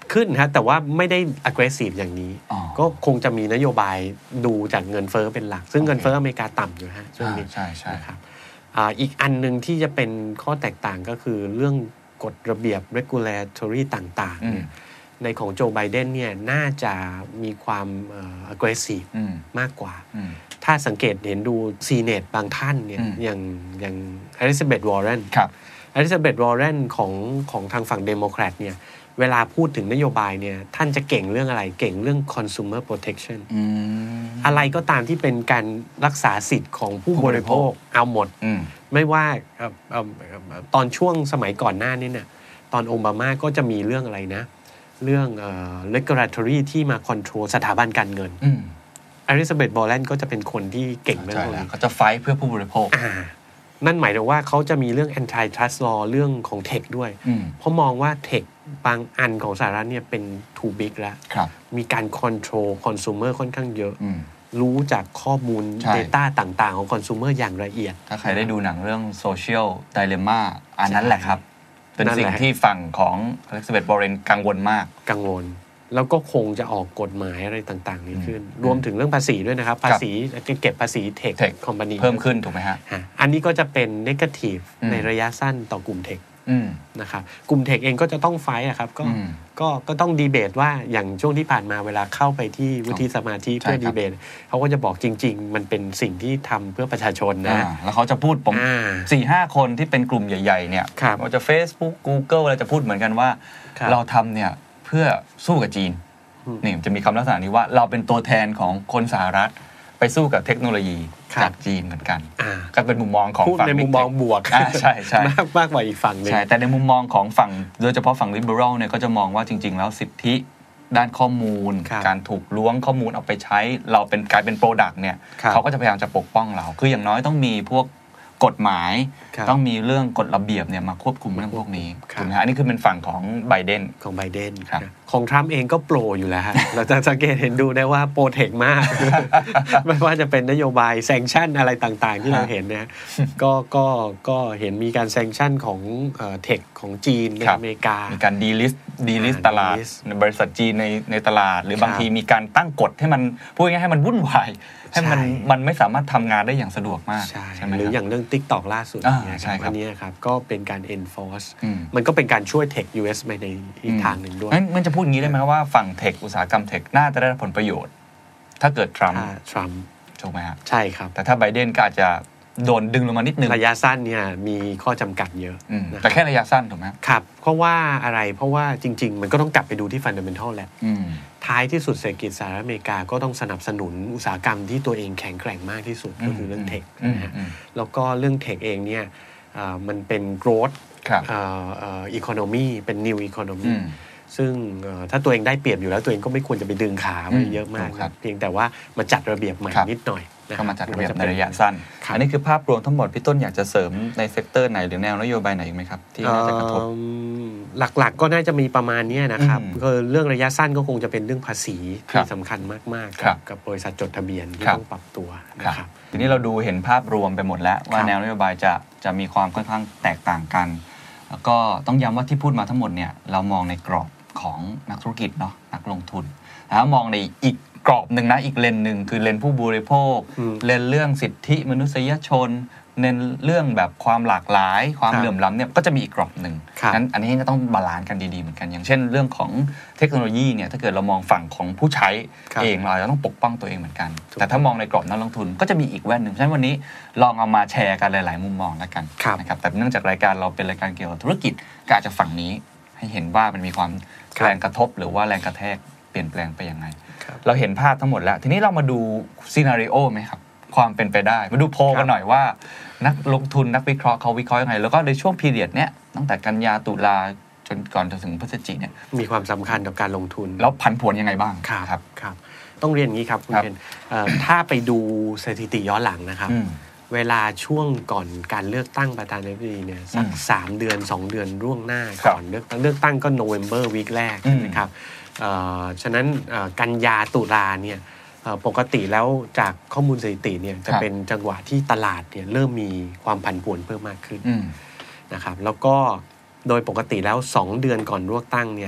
ขึ้นฮะแต่ว่าไม่ได้ aggressive อย่างนี้ก็คงจะมีนโยบายดูจากเงินเฟ้อเป็นหลักซึ่งเงินเฟ้ออเมริกาต่ำอยู่ฮะช่วงนี้ใช่ใช่ครับอีกอันนึงที่จะเป็นข้อแตกต่างก็คือเรื่องกฎระเบียบ regulatory ต่างๆเนี่ยในของโจไบเดนเนี่ยน่าจะมีความ aggressive มากกว่าถ้าสังเกตเห็นดูซีเนตบางท่านเนี่ยอย่างอย่างอลิซาเบธวอร์เรนอลิซาเบธวอร์เรนของของทางฝั่งเดโมแครตเนี่ยเวลาพูดถึงนโยบายเนี่ยท่านจะเก่งเรื่องอะไรเก่งเรื่อง consumer protection อะไรก็ตามที่เป็นการรักษาสิทธิ์ของผู้บริโภคเอาหมดไม่ว่าตอนช่วงสมัยก่อนหน้านี้เนี่ยตอนโอบามาก็จะมีเรื่องอะไรนะเรื่องเอ่อ regulatory ที่มา control สถาบันการเงินอลิซาเบธวอร์เรนก็จะเป็นคนที่เก่งเรื่องนี้เขาจะไฟท์เพื่อผู้บริโภคนั่นหมายถึงว่าเขาจะมีเรื่อง antitrust law เรื่องของเทคด้วยเพราะมองว่าเทคบางอันของสหรัฐเนี่ยเป็น too big แล้วมีการ control consumer ค่อนข้างเยอะรู้จากข้อมูล data ต่างๆของ consumer อย่างละเอียดถ้าใครได้ดูหนังเรื่อง social dilemma อันนั้นแหละครับเป็นสิ่งที่ฝั่งของอลิซาเบธวอร์เรนกังวลมากกังวลแล้วก็คงจะออกกฎหมายอะไรต่างๆนี้ขึ้นรวมถึงเรื่องภาษีด้วยนะครับภาษีเก็บภาษีเทคคอมพานีเพิ่มขึ้นถูกไหมฮะอันนี้ก็จะเป็นเนกาทีฟในระยะสั้นต่อกลุ่มเทคนะครับกลุ่มเทคเองก็จะต้องไฟท์อะครับก็ก็ก็ต้องดีเบตว่าอย่างช่วงที่ผ่านมาเวลาเข้าไปที่วุฒิสมาชิกเพื่อดีเบตเขาก็จะบอกจริงๆมันเป็นสิ่งที่ทำเพื่อประชาชนนะแล้วเขาจะพูดผม สี่ห้า คนที่เป็นกลุ่มใหญ่ๆเนี่ยว่าจะ Facebook Google อะไรจะพูดเหมือนกันว่าเราทำเนี่ยเพื่อสู้กับจีนนี่จะมีคำลักษณะนี้ว่าเราเป็นตัวแทนของคนสหรัฐไปสู้กับเทคโนโลยีจากจีนเหมือนกันก็เป็นมุมมองของฝั่งในมุมมองบวกใช่ใช่มากมากกว่าอีกฝั่งนึงใช่แต่ในมุมมองของฝั่งโดยเฉพาะฝั่ง liberal เนี่ยก็จะมองว่าจริงๆแล้วสิทธิด้านข้อมูลการถูกล้วงข้อมูลเอาไปใช้เราเป็นกลายเป็นโปรดักต์เนี่ยเขาก็จะพยายามจะปกป้องเราคืออย่างน้อยต้องมีพวกกฎหมายต้องมีเรื่องกฎระเบียบเนี่ยมาควบคุมเรื่องพวกนี้ถูกไหมฮะอันนี้คือเป็นฝั่งของไบเดนของไบเดนของทรัมป์เองก็โปรอยู่แล้วฮะเราจะสังเกตเห็นดูได้ว่าโปรเทคมากไม่ว่าจะเป็นนโยบายแซงชั่นอะไรต่างๆที่เราเห็นนะก็ก็ก็เห็นมีการแซงชั่นของเทคของจีนในอเมริกามีการดีลิสต์ดีลิสต์ตลาดในบริษัทจีนในในตลาดหรือบางทีมีการตั้งกฎให้มันพูดง่ายๆให้มันวุ่นวายให้มันมันไม่สามารถทำงานได้อย่างสะดวกมากใช่ไหมหรืออย่างเรื่อง TikTok ล่าสุดเนี่ยครับอันนี้ครับก็เป็นการ enforce มันก็เป็นการช่วย Tech ยู เอส ไปในอีกทางหนึ่งด้วยมันจะพูดอย่างนี้ได้ไหมว่าฝั่ง Tech อุตสาหกรรม Tech น่าจะได้ผลประโยชน์ถ้าเกิดทรัมป์ทรัมป์ถูกไหมครับใช่ครับแต่ถ้าไบเดนก็อาจจะโดนดึงลงมานิดนึงระยะสั้นเนี่ยมีข้อจำกัดเยอะแต่แค่ระยะสั้นถูกไหมครับเพราะว่าอะไรเพราะว่าจริงๆมันก็ต้องกลับไปดูที่ fundamental แหละท้ายที่สุดเศรษฐกิจสหรัฐอเมริกาก็ต้องสนับสนุนอุตสาหกรรมที่ตัวเองแข็งแกร่งมากที่สุดก็คือเรื่องเทคนะฮะแล้วก็เรื่องเทคเองเนี่ยมันเป็น growth economy เป็น new economy ซึ่งถ้าตัวเองได้เปรียบอยู่แล้วตัวเองก็ไม่ควรจะไปดึงขาไปเยอะมากเพียงแต่ว่ามาจัดระเบียบใหม่นิดหน่อยก็มาจัดระเบียบในระยะสั้นอันนี้คือภาพรวมทั้งหมดพี่ต้นอยากจะเสริมในเซกเตอร์ไหนหรือแนวนโยบายไหนอีกไหมครับที่น่าจะกระทบหลักๆก็น่าจะมีประมาณนี้นะครับคือเรื่องระยะสั้นก็คงจะเป็นเรื่องภาษีที่สำคัญมากๆกับบริษัทจดทะเบียนที่ต้องปรับตัวนะครับทีนี้เราดูเห็นภาพรวมไปหมดแล้วว่าแนวนโยบายจะจะมีความค่อนข้างแตกต่างกันแล้วก็ต้องย้ำว่าที่พูดมาทั้งหมดเนี่ยเรามองในกรอบของนักธุรกิจเนาะนักลงทุนแล้วมองในอีกกรอบหนึ่งนะอีกเลนหนึ่งคือเลนผู้บริโภคเลนเรื่องสิทธิมนุษยชนเลนเรื่องแบบความหลากหลายความเหลื่อมล้ำเนี่ยก็จะมีอีกกรอบหนึ่งงั้นอันนี้ก็ต้องบาลานซ์กันดีๆเหมือนกันอย่างเช่นเรื่องของเทคโนโลยีเนี่ยถ้าเกิดเรามองฝั่งของผู้ใช้เองเราจะต้องปกป้องตัวเองเหมือนกันแต่ถ้ามองในกรอบนักลงทุนก็จะมีอีกแว่นหนึ่งฉะนั้นวันนี้ลองเอามาแชร์กันหลายๆมุมมองแล้วกันนะครับแต่เนื่องจากรายการเราเป็นรายการเกี่ยวกับธุรกิจก็อาจจะฝั่งนี้ให้เห็นว่ามันมีความแรงกระทบหรือว่าแรงกระแทกเปลี่ยนแปลงไปยังไงเราเห็นภาพทั้งหมดแล้วทีนี้เรามาดูซีนาริโอไหมครับความเป็นไปได้มาดูโพลกันหน่อยว่านักลงทุนนักวิเคราะห์เขาวิเคราะห์ยังไงแล้วก็ในช่วงพีเรียดเนี้ยตั้งแต่กันยาตุลาจนก่อนจะถึงพฤศจิกเนี่ยมีความสำคัญต่อการลงทุนแล้วผันผวนยังไงบ้างครับครับต้องเรียนอย่างนี้ครับคุณเคนถ้าไปดูสถิติย้อนหลังนะครับเวลาช่วงก่อนการเลือกตั้งประธานาธิบดีเนี่ยสักสามเดือนสองเดือนล่วงหน้าก่อนเลือกตั้งเลือกตั้งก็โนเวมเบอร์วีคแรกนะครับฉะนั้นกันยาตุลาเนี่ยปกติแล้วจากข้อมูลสถิติเนี่ยจะเป็นจังหวะที่ตลาดเนี่ยเริ่มมีความผันผวนเพิ่มมากขึ้นนะครับแล้วก็โดยปกติแล้วสองเดือนก่อนเลือกตั้งเนี่ย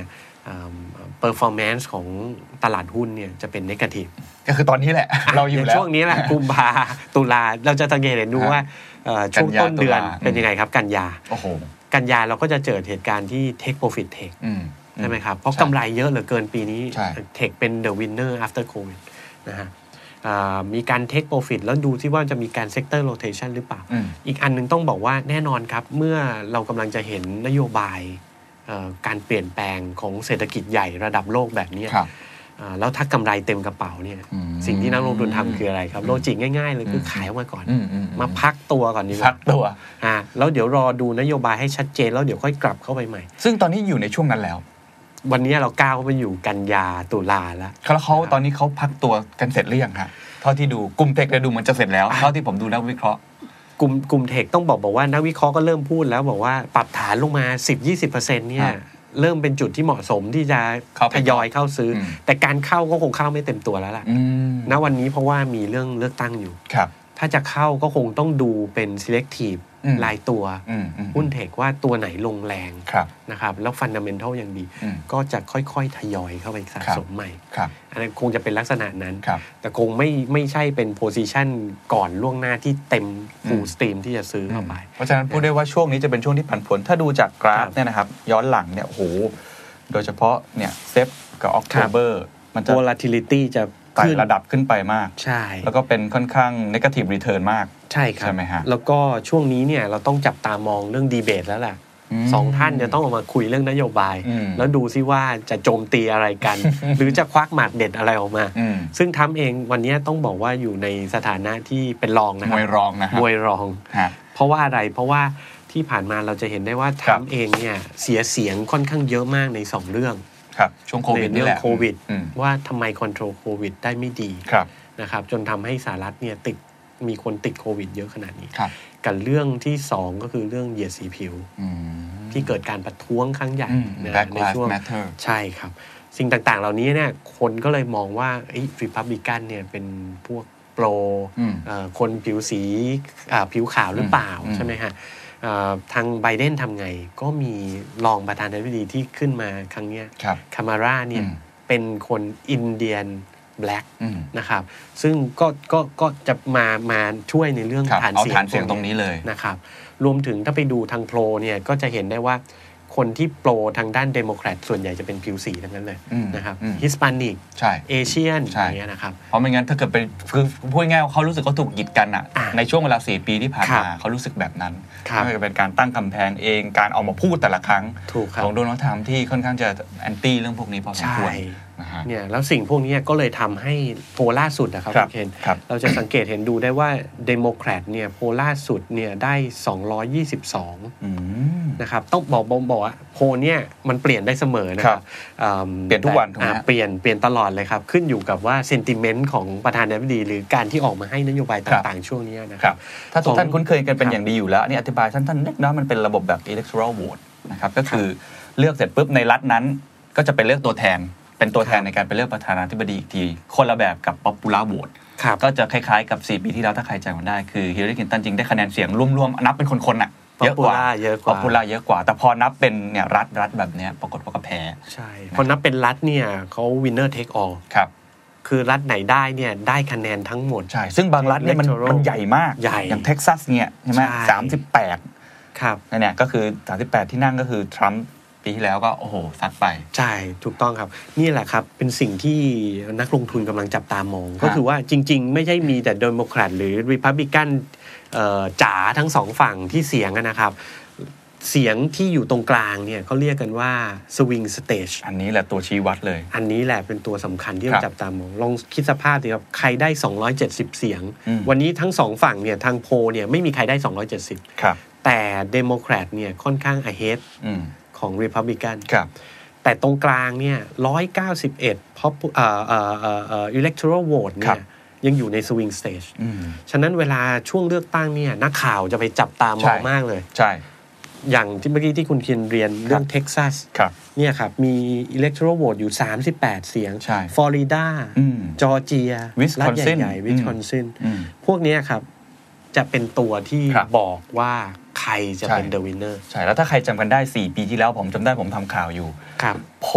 performance ของตลาดหุ้นเนี่ยจะเป็น negative ก็คือตอนนี้แหละเราอยู่แล้วช่วงนี้แหละกุมภาตุลาเราจะสังเกตเห็นดูว่าช่วงต้นเดือนเป็นยังไงครับกันยาโอ้โหกันยาเราก็จะเจอเหตุการณ์ที่ take profit take ใช่ไหมครับเพราะกำไรเยอะเหลือเกินปีนี้ take เป็น the winner after covid นะฮะมีการ take profit แล้วดูที่ว่าจะมีการ sector rotation หรือเปล่าอ, อีกอันนึงต้องบอกว่าแน่นอนครับเมื่อเรากำลังจะเห็นนโยบายการเปลี่ยนแปลงของเศรษฐกิจใหญ่ระดับโลกแบบนี้แล้วถ้ากำไรเต็มกระเป๋าเนี่ยสิ่งที่นักลงทุนทำคืออะไรครับโลจิกง่ายๆเลยคือขายออกมาก่อนมาพักตัวก่อนดีกว่าพักตัวอ่าแล้วเดี๋ยวรอดูนโยบายให้ชัดเจนแล้วเดี๋ยวค่อยกลับเข้าไปใหม่ซึ่งตอนนี้อยู่ในช่วงนั้นแล้ววันนี้เราก้าวเข้าไปอยู่กันยาตุลาแล้วแล้วเขาตอนนี้เขาพักตัวกันเสร็จหรือยังฮะเท่าที่ดูกลุ่มเทคเลยดูเหมือนจะเสร็จแล้วเท่าที่ผมดูนักวิเคราะห์กลุ่มกลุ่มเทคต้องบอกบอกว่านักวิเคราะห์ก็เริ่มพูดแล้วบอกว่าปรับฐานลงมา สิบถึงยี่สิบเปอร์เซ็นต์ เนี่ยเริ่มเป็นจุดที่เหมาะสมที่จะทยอยเข้าซื้อแต่การเข้าก็คงเข้าไม่เต็มตัวแล้วล่ะณวันนี้เพราะว่ามีเรื่องเลือกตั้งอยู่ถ้าจะเข้าก็คงต้องดูเป็น selective รายตัวหุ้นเทคว่าตัวไหนลงแรงนะครับแล้วฟันดัมเมนทัลยังดีก็จะค่อยๆทยอยเข้าไปสะสมใหม่อันนั้นคงจะเป็นลักษณะนั้นแต่คงไม่ไม่ใช่เป็นโพซิชันก่อนล่วงหน้าที่เต็มฟูลสตรีมที่จะซื้อเข้าไปเพราะฉะนั้นพูดได้ว่าช่วงนี้จะเป็นช่วงที่ผันผวนถ้าดูจากกราฟเนี่ยนะครับย้อนหลังเนี่ยโอ้โหโดยเฉพาะเนี่ยเซฟกับออกโทเบอร์มันจะ volatility จะไต่ระดับขึ้นไปมากใช่แล้วก็เป็นค่อนข้าง negative return มากใช่ครับใช่ไหมฮะแล้วก็ช่วงนี้เนี่ยเราต้องจับตามองเรื่องดีเบตแล้วแหละสองท่านจะต้องออกมาคุยเรื่องนโยบายแล้วดูซิว่าจะโจมตีอะไรกัน หรือจะควักหมัดเด็ดอะไรออกมาซึ่งทำเองวันนี้ต้องบอกว่าอยู่ในสถานะที่เป็นรองนะครับมวยรองนะครับมวยรองเพราะว่าอะไรเพราะว่าที่ผ่านมาเราจะเห็นได้ว่าทำเองเนี่ยเสียเสียงค่อนข้างเยอะมากในสองเรื่องครับช่วงโควิดนี่แหละโควิดว่าทำไมคอนโทรลโควิดได้ไม่ดีนะครับจนทำให้สหรัฐเนี่ยติดมีคนติดโควิดเยอะขนาดนี้กับเรื่องที่สองก็คือเรื่องเหยียดสีผิวที่เกิดการประท้วงครั้งใหญ่ในช่วงใช่ครับสิ่งต่างๆเหล่านี้เนี่ยคนก็เลยมองว่าไอ้รีพับลิกันเนี่ยเป็นพวกโปรคนผิวสีผิวขาวหรือเปล่าใช่ไหมฮะทางไบเดนทำไงก็มีรองประธานาธิบดีที่ขึ้นมาครั้งนี้คามาร่าเนี่ยเป็นคนอินเดียนแบล็กนะครับซึ่งก็ก็ก็จะมามาช่วยในเรื่องฐานเสียงเสียงตรงนี้เลยนะครับรวมถึงถ้าไปดูทางโปรเนี่ยก็จะเห็นได้ว่าคนที่โปรทางด้านเดโมแครตส่วนใหญ่จะเป็นผิวสีทั้งนั้นเลยนะครับฮิสปานิกเอเชียนอย่างเงี้ยนะครับเพราะไม่งั้นถ้าเกิดเป็นคือพูดง่ายๆเขารู้สึกเขาถูกกีดกันอ่ะในช่วงเวลาสี่ปีที่ผ่านมาเขารู้สึกแบบนั้นไม่ว่าจะเป็นการตั้งกำแพงเองการออกมาพูดแต่ละครั้งของโดนัลด์ทรัมป์ที่ค่อนข้างจะแอนตี้เรื่องพวกนี้พอสมควรเนี่ยแล้วสิ่งพวกนี้ก็เลยทำให้โพล่าสุดนะครับคุณเคนเราจะสังเกตเห็นดูได้ว่าเดโมแครตเนี่ยโพล่าสุดเนี่ยได้สองร้อยยี่สิบสองนะครับต้องบอกบอกว่าโพเนี่ยมันเปลี่ยนได้เสมอนะครับเปลี่ยนทุกวันถูกไหมเปลี่ยนเปลี่ยนตลอดเลยครับขึ้นอยู่กับว่าเซนติเมนต์ของประธานาธิบดีหรือการที่ออกมาให้นโยบายต่างๆช่วงนี้นะครับถ้าทุกท่านคุ้นเคยกันเป็นอย่างดีอยู่แล้วนี่อธิบายท่านๆเล็กน้อยมันเป็นระบบแบบ electoral vote นะครับก็คือเลือกเสร็จปุ๊บในรัฐนั้นก็จะไปเลือกตัวแทนเป็นตัวแทนในการไปเลือกประธานาธิบดีอีกทีคนละแบบกับ popular vote ก็จะคล้ายๆกับสี่ปีที่แล้วถ้าใครจำกันได้คือฮิลลารีคลินตันจริงได้คะแนนเสียงรวมๆนับเป็นคนๆน่ะเยอะกว่าเยอะกว่า popular เยอะกว่าแต่พอนับเป็นเนี่ยรัฐรัฐแบบเนี้ยปรากฏว่าก็แพ้ใช่พอนับเป็นรัฐเนี่ยเขา winner take all ครับคือรัฐไหนได้เนี่ยได้คะแนนทั้งหมดใช่ซึ่งบางรัฐเนี่ยมันมันใหญ่มากอย่างเท็กซัสเนี่ยใช่มั้ยสามสิบแปดครับนั่นเนี่ยก็คือสามสิบแปดที่นั่งก็คือทรัมป์ปีที่แล้วก็โอ้โหซัดไปใช่ถูกต้องครับนี่แหละครับเป็นสิ่งที่นักลงทุนกำลังจับตามองก็คือว่าจริงๆไม่ใช่มีแต่เดโมแครตหรือรีพับลิกันจ๋าทั้งสองฝั่งที่เสียงนะครับเสียงที่อยู่ตรงกลางเนี่ยเขาเรียกกันว่าสวิงสเตจอันนี้แหละตัวชี้วัดเลยอันนี้แหละเป็นตัวสำคัญที่ต้องจับตามองลองคิดสภาพสิครับใครได้สองร้อยเจ็ดสิบเสียงวันนี้ทั้งสองฝั่งเนี่ยทางโพลเนี่ยไม่มีใครได้สองร้อยเจ็ดสิบครับแต่เดโมแครตเนี่ยค่อนข้าง ahead ของ Republican ครับแต่ตรงกลางเนี่ยหนึ่งร้อยเก้าสิบเอ็ดเพราะเอ่อเอ่อเอ่อ electoral vote เนี่ยยังอยู่ใน swing stage ฉะนั้นเวลาช่วงเลือกตั้งเนี่ยนักข่าวจะไปจับตามองมากเลยใช่อย่างที่เมื่อกี้ที่คุณเคียนเรียนเรื่องเท็กซัสเนี่ยครับมี electoral vote อยู่สามสิบแปดเสียงฟลอริดาจอร์เจียรัฐใหญ่ๆวิสคอนซินพวกนี้ครับจะเป็นตัวที่บอกว่าใครจะเป็น the winner ใช่แล้วถ้าใครจำกันได้สี่ปีที่แล้วผมจำได้ผมทำข่าวอยู่โพล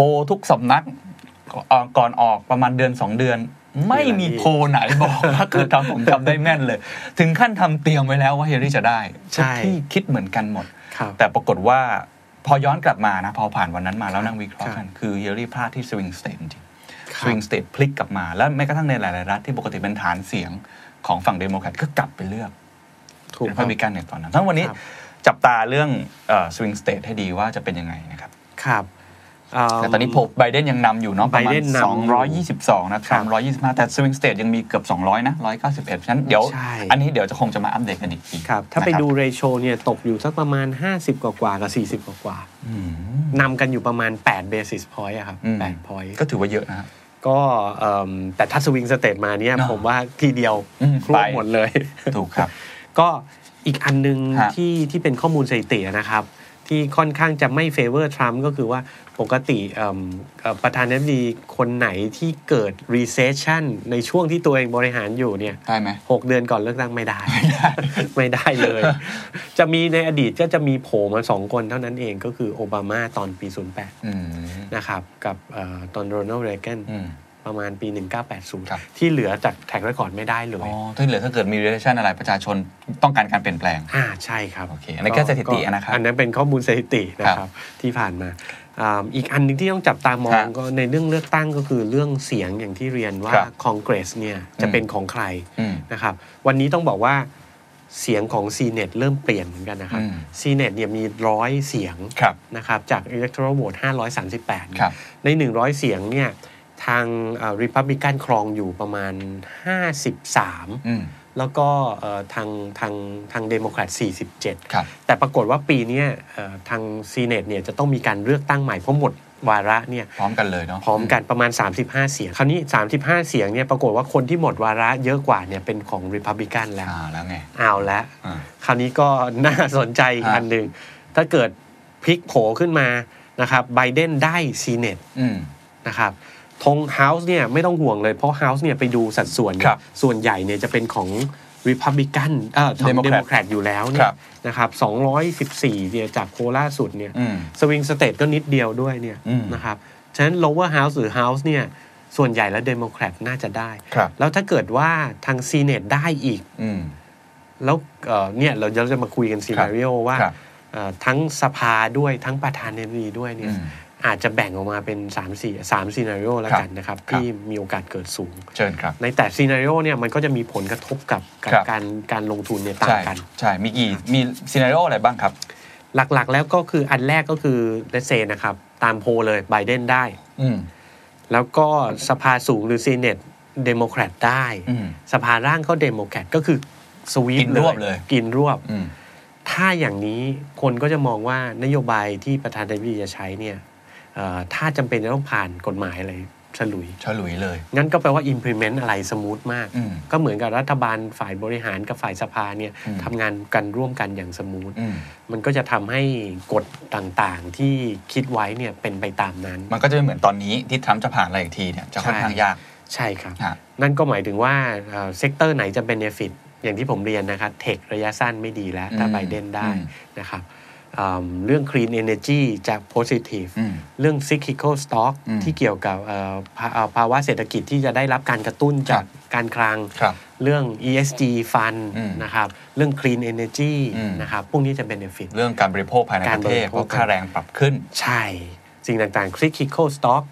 โพลทุกสำนักก่อนออกประมาณเดือนสองเดือนไม่มีโพลไหนบอกว่าคือทำผมจำได้แม่นเลยถึงขั้นทำเตรียมไว้แล้วว่าฮิลลารีจะได้ทุกที่คิดเหมือนกันหมดแต่ปรากฏว่าพอย้อนกลับมานะพอผ่านวันนั้นมาแล้วนั่งวิเคราะห์กันคือฮิลลารีพลาดที่สวิงสเตทจริงสวิงสเตทพลิกกลับมาแล้วแม้กระทั่งในหลายๆรัฐที่ปกติเป็นฐานเสียงของฝั่งเดโมแครตก็กลับไปเลือกรีพับลิกันในตอนนั้นทั้งวันนี้จับตาเรื่องสวิงสเตทให้ดีว่าจะเป็นยังไงนะครับครับแต่ตอนนี้โพลไบเดนยังนำอยู่เนาะประมาณสองร้อยยี่สิบสองนะสามร้อยยี่สิบห้าแต่สวิงสเตทยังมีเกือบสองร้อยนะหนึ่งร้อยเก้าสิบเอ็ดฉะนั้นเดี๋ยวอันนี้เดี๋ยวจะคงจะมาอัปเดตกันอีกทีครับถ้าไปดูเรโชเนี่ยตกอยู่สักประมาณห้าสิบกว่าๆกับสี่สิบกว่าๆนำกันอยู่ประมาณแปด basis point อ่ะครับแปด point ก็ถือว่าเยอะนะก็แต่ถ้าสวิงสเตทมาเนี่ยผมว่าทีเดียวครบหมดเลยถูกครับก็อีกอันนึงที่ที่เป็นข้อมูลสถิตินะครับที่ค่อนข้างจะไม่เฟเวอร์ทรัมป์ก็คือว่าปกติประธานาธิบดีคนไหนที่เกิด recession ในช่วงที่ตัวเองบริหารอยู่เนี่ยได้ไหมหกเดือนก่อนเลือกตั้งไม่ได้ไม่ได้เลยจะมีในอดีตก็จะมีโผล่มาสองคนเท่านั้นเองก็คือโอบามาตอนปีศูนย์แปดนะครับกับตอนโรนัลด์ เรแกนประมาณปีหนึ่งพันเก้าร้อยแปดสิบที่เหลือจากแท็กเรคคอร์ดไม่ได้เลยอ๋อที่เหลือถ้าเกิดมี recession อะไรประชาชนต้องการการเปลี่ยนแปลงอ่าใช่ครับโอเคอันนี้แค่สถิตินะครับอันนั้นเป็นข้อมูลสถิตินะครับที่ผ่านมาอีกอันนึงที่ต้องจับตามองก็ในเรื่องเลือกตั้งก็คือเรื่องเสียงอย่างที่เรียนว่าคอนเกรสเนี่ยจะเป็นของใครนะครับวันนี้ต้องบอกว่าเสียงของ Senate เริ่มเปลี่ยนเหมือนกันนะครับ Senate เนี่ยมีหนึ่งร้อยเสียงนะครับจาก Electoral Vote ห้าร้อยสามสิบแปดในหนึ่งร้อยเสียงเนี่ยทาง Republican ครองอยู่ประมาณห้าสิบสามแล้วก็ทางทางทาง Democrat สี่สิบเจ็ดแต่ปรากฏว่าปีนี้ทาง Senate เนี่ยจะต้องมีการเลือกตั้งใหม่เพราะหมดวาระเนี่ยพร้อมกันเลยเนาะพร้อมกันประมาณสามสิบห้าเสียงคราวนี้สามสิบห้าเสียงเนี่ยปรากฏว่าคนที่หมดวาระเยอะกว่าเนี่ยเป็นของ Republican แล้วอ้าวแล้วไงอ้าวแล้วคราวนี้ก็น่าสนใจอีกอันนึงถ้าเกิดพลิกโผขึ้นมานะครับไบเดนได้ Senate นะครับธง House เนี่ยไม่ต้องห่วงเลยเพราะ House เนี่ยไปดูสัดส่วนส่วนใหญ่เนี่ยจะเป็นของ Republican เอ่อของ Democrat อยู่แล้วเนี่ยนะครับสองร้อยสิบสี่เนี่ยจากโพลล่าสุดเนี่ยสวิงสเตทก็นิดเดียวด้วยเนี่ยนะครับฉะนั้น lower house หรือ house เนี่ยส่วนใหญ่แล้ว Democrat น่าจะได้แล้วถ้าเกิดว่าทาง Senate ได้อีกแล้วเอ่อเนี่ยเราจะมาคุยกันซีนาริโอว่าทั้งสภาด้วยทั้งประธานาธิบดีด้วยเนี่ยอาจจะแบ่งออกมาเป็นสาม สี่ สามซีนาริโอแล้วกันนะครับที่มีโอกาสเกิดสูงเชิญครับในแต่ซีนาริโอเนี่ยมันก็จะมีผลกระทบกับกับการการลงทุนเนี่ยต่างกันใช่มีกี่มีซีนาริโออะไรบ้างครับหลักๆแล้วก็คืออันแรกก็คือเลสเซนะครับตามโพลเลยไบเดนได้แล้วก็สภาสูงหรือซีเนตเดโมแครตได้สภาล่างก็เดโมแครตก็คือสวีปเลยกินรวบถ้าอย่างนี้คนก็จะมองว่านโยบายที่ประธานาธิบดีจะใช้เนี่ยถ้าจำเป็นจะต้องผ่านกฎหมายอะไรฉลุยฉลุยเลยงั้นก็แปลว่า implement อะไรสมูทมากก็เหมือนกับรัฐบาลฝ่ายบริหารกับฝ่ายสภาเนี่ยทำงานกันร่วมกันอย่างสมูทมันก็จะทำให้กฎต่างๆที่คิดไว้เนี่ยเป็นไปตามนั้นมันก็จะไม่เหมือนตอนนี้ที่ทรัมป์จะผ่านอะไรอีกทีเนี่ยจะค่อนข้างยากใช่ครับนั่นก็หมายถึงว่าเซกเตอร์ไหนจะ benefit อย่างที่ผมเรียนนะครับเทคระยะสั้นไม่ดีแล้วถ้าไบเดนได้นะครับเรื่อง clean energy จะ positive เรื่อง cyclical stock ที่เกี่ยวกับภาวะเศรษฐกิจที่จะได้รับการกระตุ้นจากการคลังเรื่อง อี เอส จี fund นะครับเรื่อง clean energy นะครับพวกนี้จะ benefit เรื่องการบริโภคภายในประเทศเพราะค่าแรงปรับขึ้นใช่สิ่งต่างๆ cyclical stock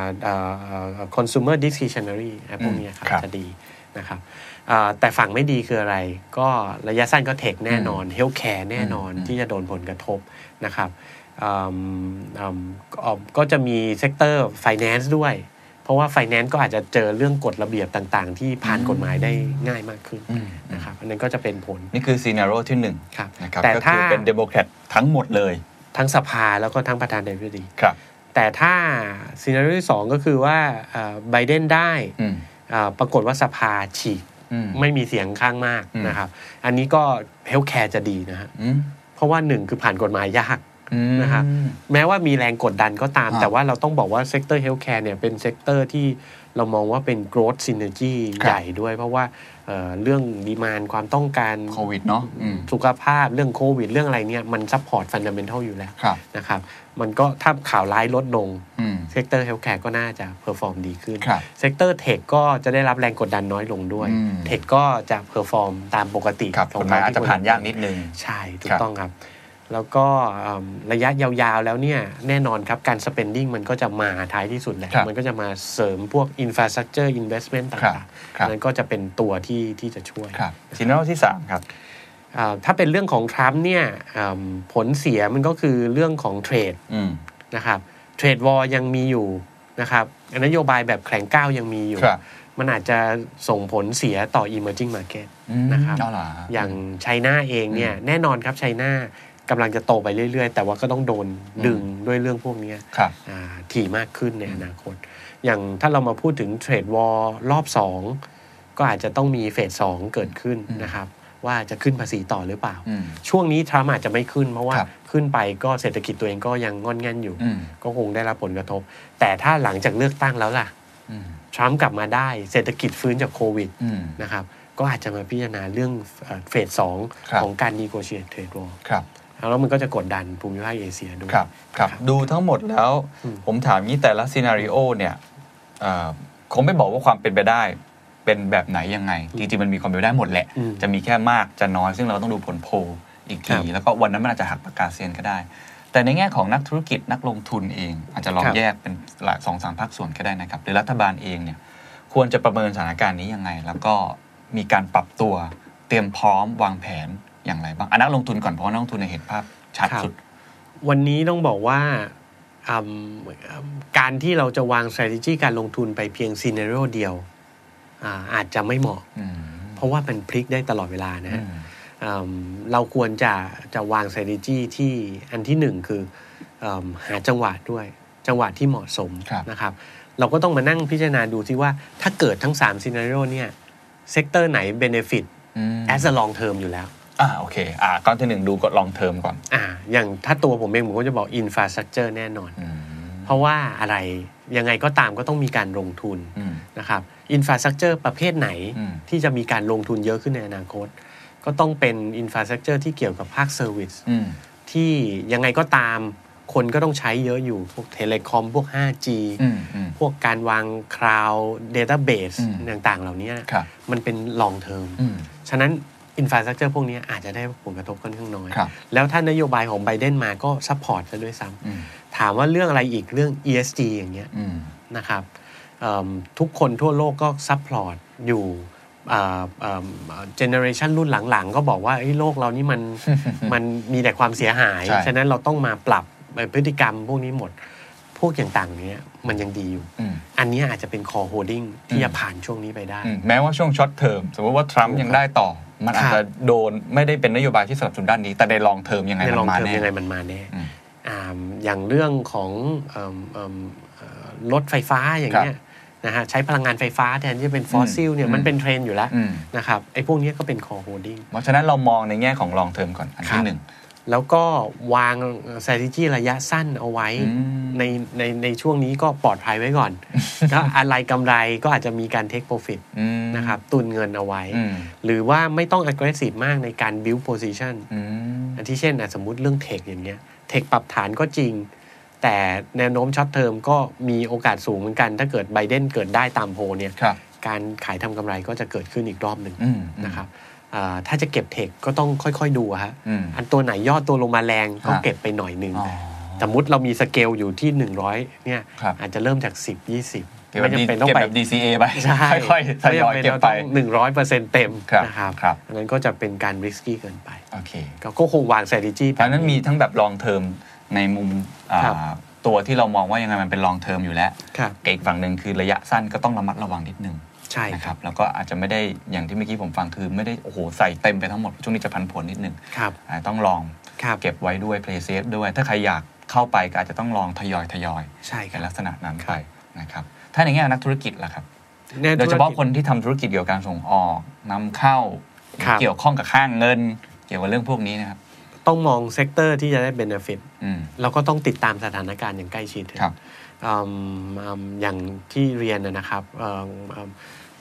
consumer discretionary พวกนี้ครับจะดีนะครับแต่ฝั่งไม่ดีคืออะไรก็ระยะสั้นก็เทคแน่นอนเฮลท์แคร์แน่นอนที่จะโดนผลกระทบนะครับก็จะมีเซกเตอร์ไฟแนนซ์ด้วยเพราะว่าไฟแนนซ์ก็อาจจะเจอเรื่องกฎระเบียบต่างๆที่ผ่านกฎหมายได้ง่ายมากขึ้นนะครับอันนั้นก็จะเป็นผลนี่คือซีนาริโอที่หนึ่งนะครับแต่ถ้าเป็นเดโมแครตทั้งหมดเลยทั้งสภาแล้วก็ทั้งประธานาธิบดีแต่ถ้าซีนาริโอที่สองก็คือว่าไบเดนได้ปรากฏว่าสภาฉีกไม่มีเสียงข้างมากนะครับอันนี้ก็เฮลท์แคร์จะดีนะฮะเพราะว่าหนึ่งคือผ่านกฎหมายยากนะครับแม้ว่ามีแรงกดดันก็ตามแต่ว่าเราต้องบอกว่าเซกเตอร์เฮลท์แคร์เนี่ยเป็นเซกเตอร์ที่เรามองว่าเป็น growth synergy ใหญ่ด้วยเพราะว่าเอ่อเรื่องดีมานด์ความต้องการโควิดเนาะสุขภาพเรื่องโควิดเรื่องอะไรเนี่ยมันซัพพอร์ตฟันดัมเมนทัลอยู่แล้วนะครับมันก็ถ้าข่าวร้ายลดลงเซกเตอร์เฮลท์แคร์ก็น่าจะเพอร์ฟอร์มดีขึ้นเซกเตอร์เทคก็จะได้รับแรงกดดันน้อยลงด้วยเทคก็จะเพอร์ฟอร์มตามปกติของมันอาจจะผ่านยากนิดนึงใช่ถูกต้องครับแล้วก็ระยะยาวๆแล้วเนี่ยแน่นอนครับการ spending มันก็จะมาท้ายที่สุดแหละมันก็จะมาเสริมพวก infrastructure investment ต่างๆนั้นก็จะเป็นตัวที่ที่จะช่วยซีนาริโอที่สามครับถ้าเป็นเรื่องของทรัมป์เนี่ยผลเสียมันก็คือเรื่องของเทรดนะครับเทรดวอร์ยังมีอยู่นะครับนโยบายแบบแข็งก้าวยังมีอยู่มันอาจจะส่งผลเสียต่อ emerging market นะครับอย่างไชน่าเองเนี่ยแน่นอนครับไชน่ากำลังจะโตไปเรื่อยๆแต่ว่าก็ต้องโดนดึงด้วยเรื่องพวกนี้ถี่มากขึ้นในอนาคตอย่างถ้าเรามาพูดถึงเทรดวอร์รอบสองก็อาจจะต้องมีเฟสสองเกิดขึ้นนะครับว่าจะขึ้นภาษีต่อหรือเปล่าช่วงนี้ทรัมป์อาจจะไม่ขึ้นเพราะว่าขึ้นไปก็เศรษฐกิจตัวเองก็ยังงอนแง่นอยู่ก็คงได้รับผลกระทบแต่ถ้าหลังจากเลือกตั้งแล้วล่ะทรัมป์กลับมาได้เศรษฐกิจฟื้นจากโควิดนะครับก็อาจจะมาพิจารณาเรื่องเฟสสองของการ negotiate trade war แล้วมันก็จะกดดันภูมิภาคเอเชียด้วยครับครับดูทั้งหมดแล้วผมถามงี้แต่ละซีนาริโอเนี่ยคงไม่บอกว่าความเป็นไปได้เป็นแบบไหนยังไงจริงๆมันมีความเป็นไปได้หมดแหละจะมีแค่มากจะน้อยซึ่งเราต้องดูผลโพลอีกทีแล้วก็วันนั้นมันอาจจะหักปากกาเซียนก็ได้แต่ในแง่ของนักธุรกิจนักลงทุนเองอาจจะลองแยกเป็นหลายสองสามภาคส่วนก็ได้นะครับหรือรัฐบาลเองเนี่ยควรจะประเมินสถานการณ์นี้ยังไงแล้วก็มีการปรับตัวเตรียมพร้อมวางแผนอย่างไรบ้างอันนักลงทุนก่อนเพราะว่านักลงทุนเห็นภาพชัดสุดวันนี้ต้องบอกว่าการที่เราจะวาง strategy การลงทุนไปเพียง scenario เดียวอาอาจจะไม่เหมาะเพราะว่ามันพลิกได้ตลอดเวลานะเราควรจะจะวาง strategy ที่อันที่หนึ่งคือหาจังหวะด้วยจังหวะที่เหมาะสมนะครับเราก็ต้องมานั่งพิจารณาดูที่ว่าถ้าเกิดทั้งสาม scenario เนี่ยเซกเตอร์ไหน benefit as a long term อยู่แล้วอ่าโอเคอ่าก้อนที่หนึ่งดูกด long term ก่อนอ่าอย่างถ้าตัวผมเองผมก็จะบอก infrastructure แน่นอนเพราะว่าอะไรยังไงก็ตามก็ต้องมีการลงทุนนะครับ infrastructure ประเภทไหนที่จะมีการลงทุนเยอะขึ้นในอนาคตก็ต้องเป็น infrastructure ที่เกี่ยวกับภาค service ที่ยังไงก็ตามคนก็ต้องใช้เยอะอยู่พวกเทเลคอมพวก ไฟว์จี พวกการวาง cloud database ต่างๆเหล่านี้มันเป็น long term ฉะนั้นอินฟราสตรัคเจอร์พวกนี้อาจจะได้ผลกระทบค่อนข้างน้อยแล้วถ้านโยบายของไบเดนมาก็ซัพพอร์ตซะด้วยซ้ำถามว่าเรื่องอะไรอีกเรื่อง อี เอส จี อย่างเงี้ยนะครับทุกคนทั่วโลกก็ซัพพอร์ตอยู่เจเนอเรชันรุ่นหลังๆก็บอกว่าโลกเรานี่มันมันมีแต่ความเสียหายฉะนั้นเราต้องมาปรับพฤติกรรมพวกนี้หมดพวกอย่างต่างนี้มันยังดีอยู่อันนี้อาจจะเป็น core holding ที่จะผ่านช่วงนี้ไปได้แม้ว่าช่วงช็อตเทอมสมมติว่าทรัมป์ยังได้ต่อมันอาจจะโดนไม่ได้เป็นนโยบายที่สนับสนุนด้านนี้แต่ในลองเทอมยังไงมันมาแน่ยังไงมันมาแน่อย่างเรื่องของรถไฟฟ้าอย่างเงี้ยนะฮะใช้พลังงานไฟฟ้าแทนที่จะเป็นฟอสซิลเนี่ยมันเป็นเทรนด์อยู่แล้วนะครับไอ้พวกนี้ก็เป็น core holding เพราะฉะนั้นเรามองในแง่ของลองเทอมก่อนอันที่หนึ่งแล้วก็วาง strategy ระยะสั้นเอาไว้ในในในช่วงนี้ก็ปลอดภัยไว้ก่อนแล้วอะไรกำไรก็อาจจะมีการ take profit นะครับตุนเงินเอาไว้หรือว่าไม่ต้อง aggressive มากในการ build position อันที่เช่นสมมุติเรื่อง tech อย่างเงี้ย tech ปรับฐานก็จริงแต่แนวโน้มช็อตเทอมก็มีโอกาสสูงเหมือนกันถ้าเกิดไบเดนเกิดได้ตามโพลเนี่ยการขายทำกำไรก็จะเกิดขึ้นอีกรอบหนึ่งนะครับถ้าจะเก็บเทคก็ต้องค่อยๆดูฮะอันตัวไหนยอดตัวลงมาแรงก็เก็บไปหน่อยนึงสมมุติเรามีสเกลอยู่ที่หนึ่งร้อยเนี่ยอาจจะเริ่มจากสิบ ยี่สิบไม่จำเป็นต้องไปแบบ ดี ซี เอ ไปค่อยๆทยอยเก็บไปหนึ่งร้อยเปอร์เซ็นต์ เต็มนะครับอันนั้นก็จะเป็นการ risky เกินไปโอเคก็คงวาง strategy เพราะนั้นมีทั้งแบบ long term ในมุมตัวที่เรามองว่ายังไงมันเป็น long term อยู่แล้วอีกฝั่งนึงคือระยะสั้นก็ต้องระมัดระวังนิดนึงใช่ครับแล้วก็อาจจะไม่ได้อย่างที่เมื่อกี้ผมฟังคือไม่ได้โอ้โหใส่เต็มไปทั้งหมดช่วงนี้จะพันผลนิดนึงต้องลองเก็บไว้ด้วย play safe ด้วยถ้าใครอยากเข้าไปก็อาจจะต้องลองทยอยทยอยในลักษณะนั้นไปนะครับถ้าในแง่นักธุรกิจล่ะครับโดยเฉพาะคนที่ทำธุรกิจเกี่ยวกับการส่งออกนำเข้าเกี่ยวข้องกับค่างเงินเกี่ยวกับเรื่องพวกนี้นะครับต้องมองเซกเตอร์ที่จะได้ benefit แล้วก็ต้องติดตามสถานการณ์อย่างใกล้ชิดอย่างที่เรียนนะครับ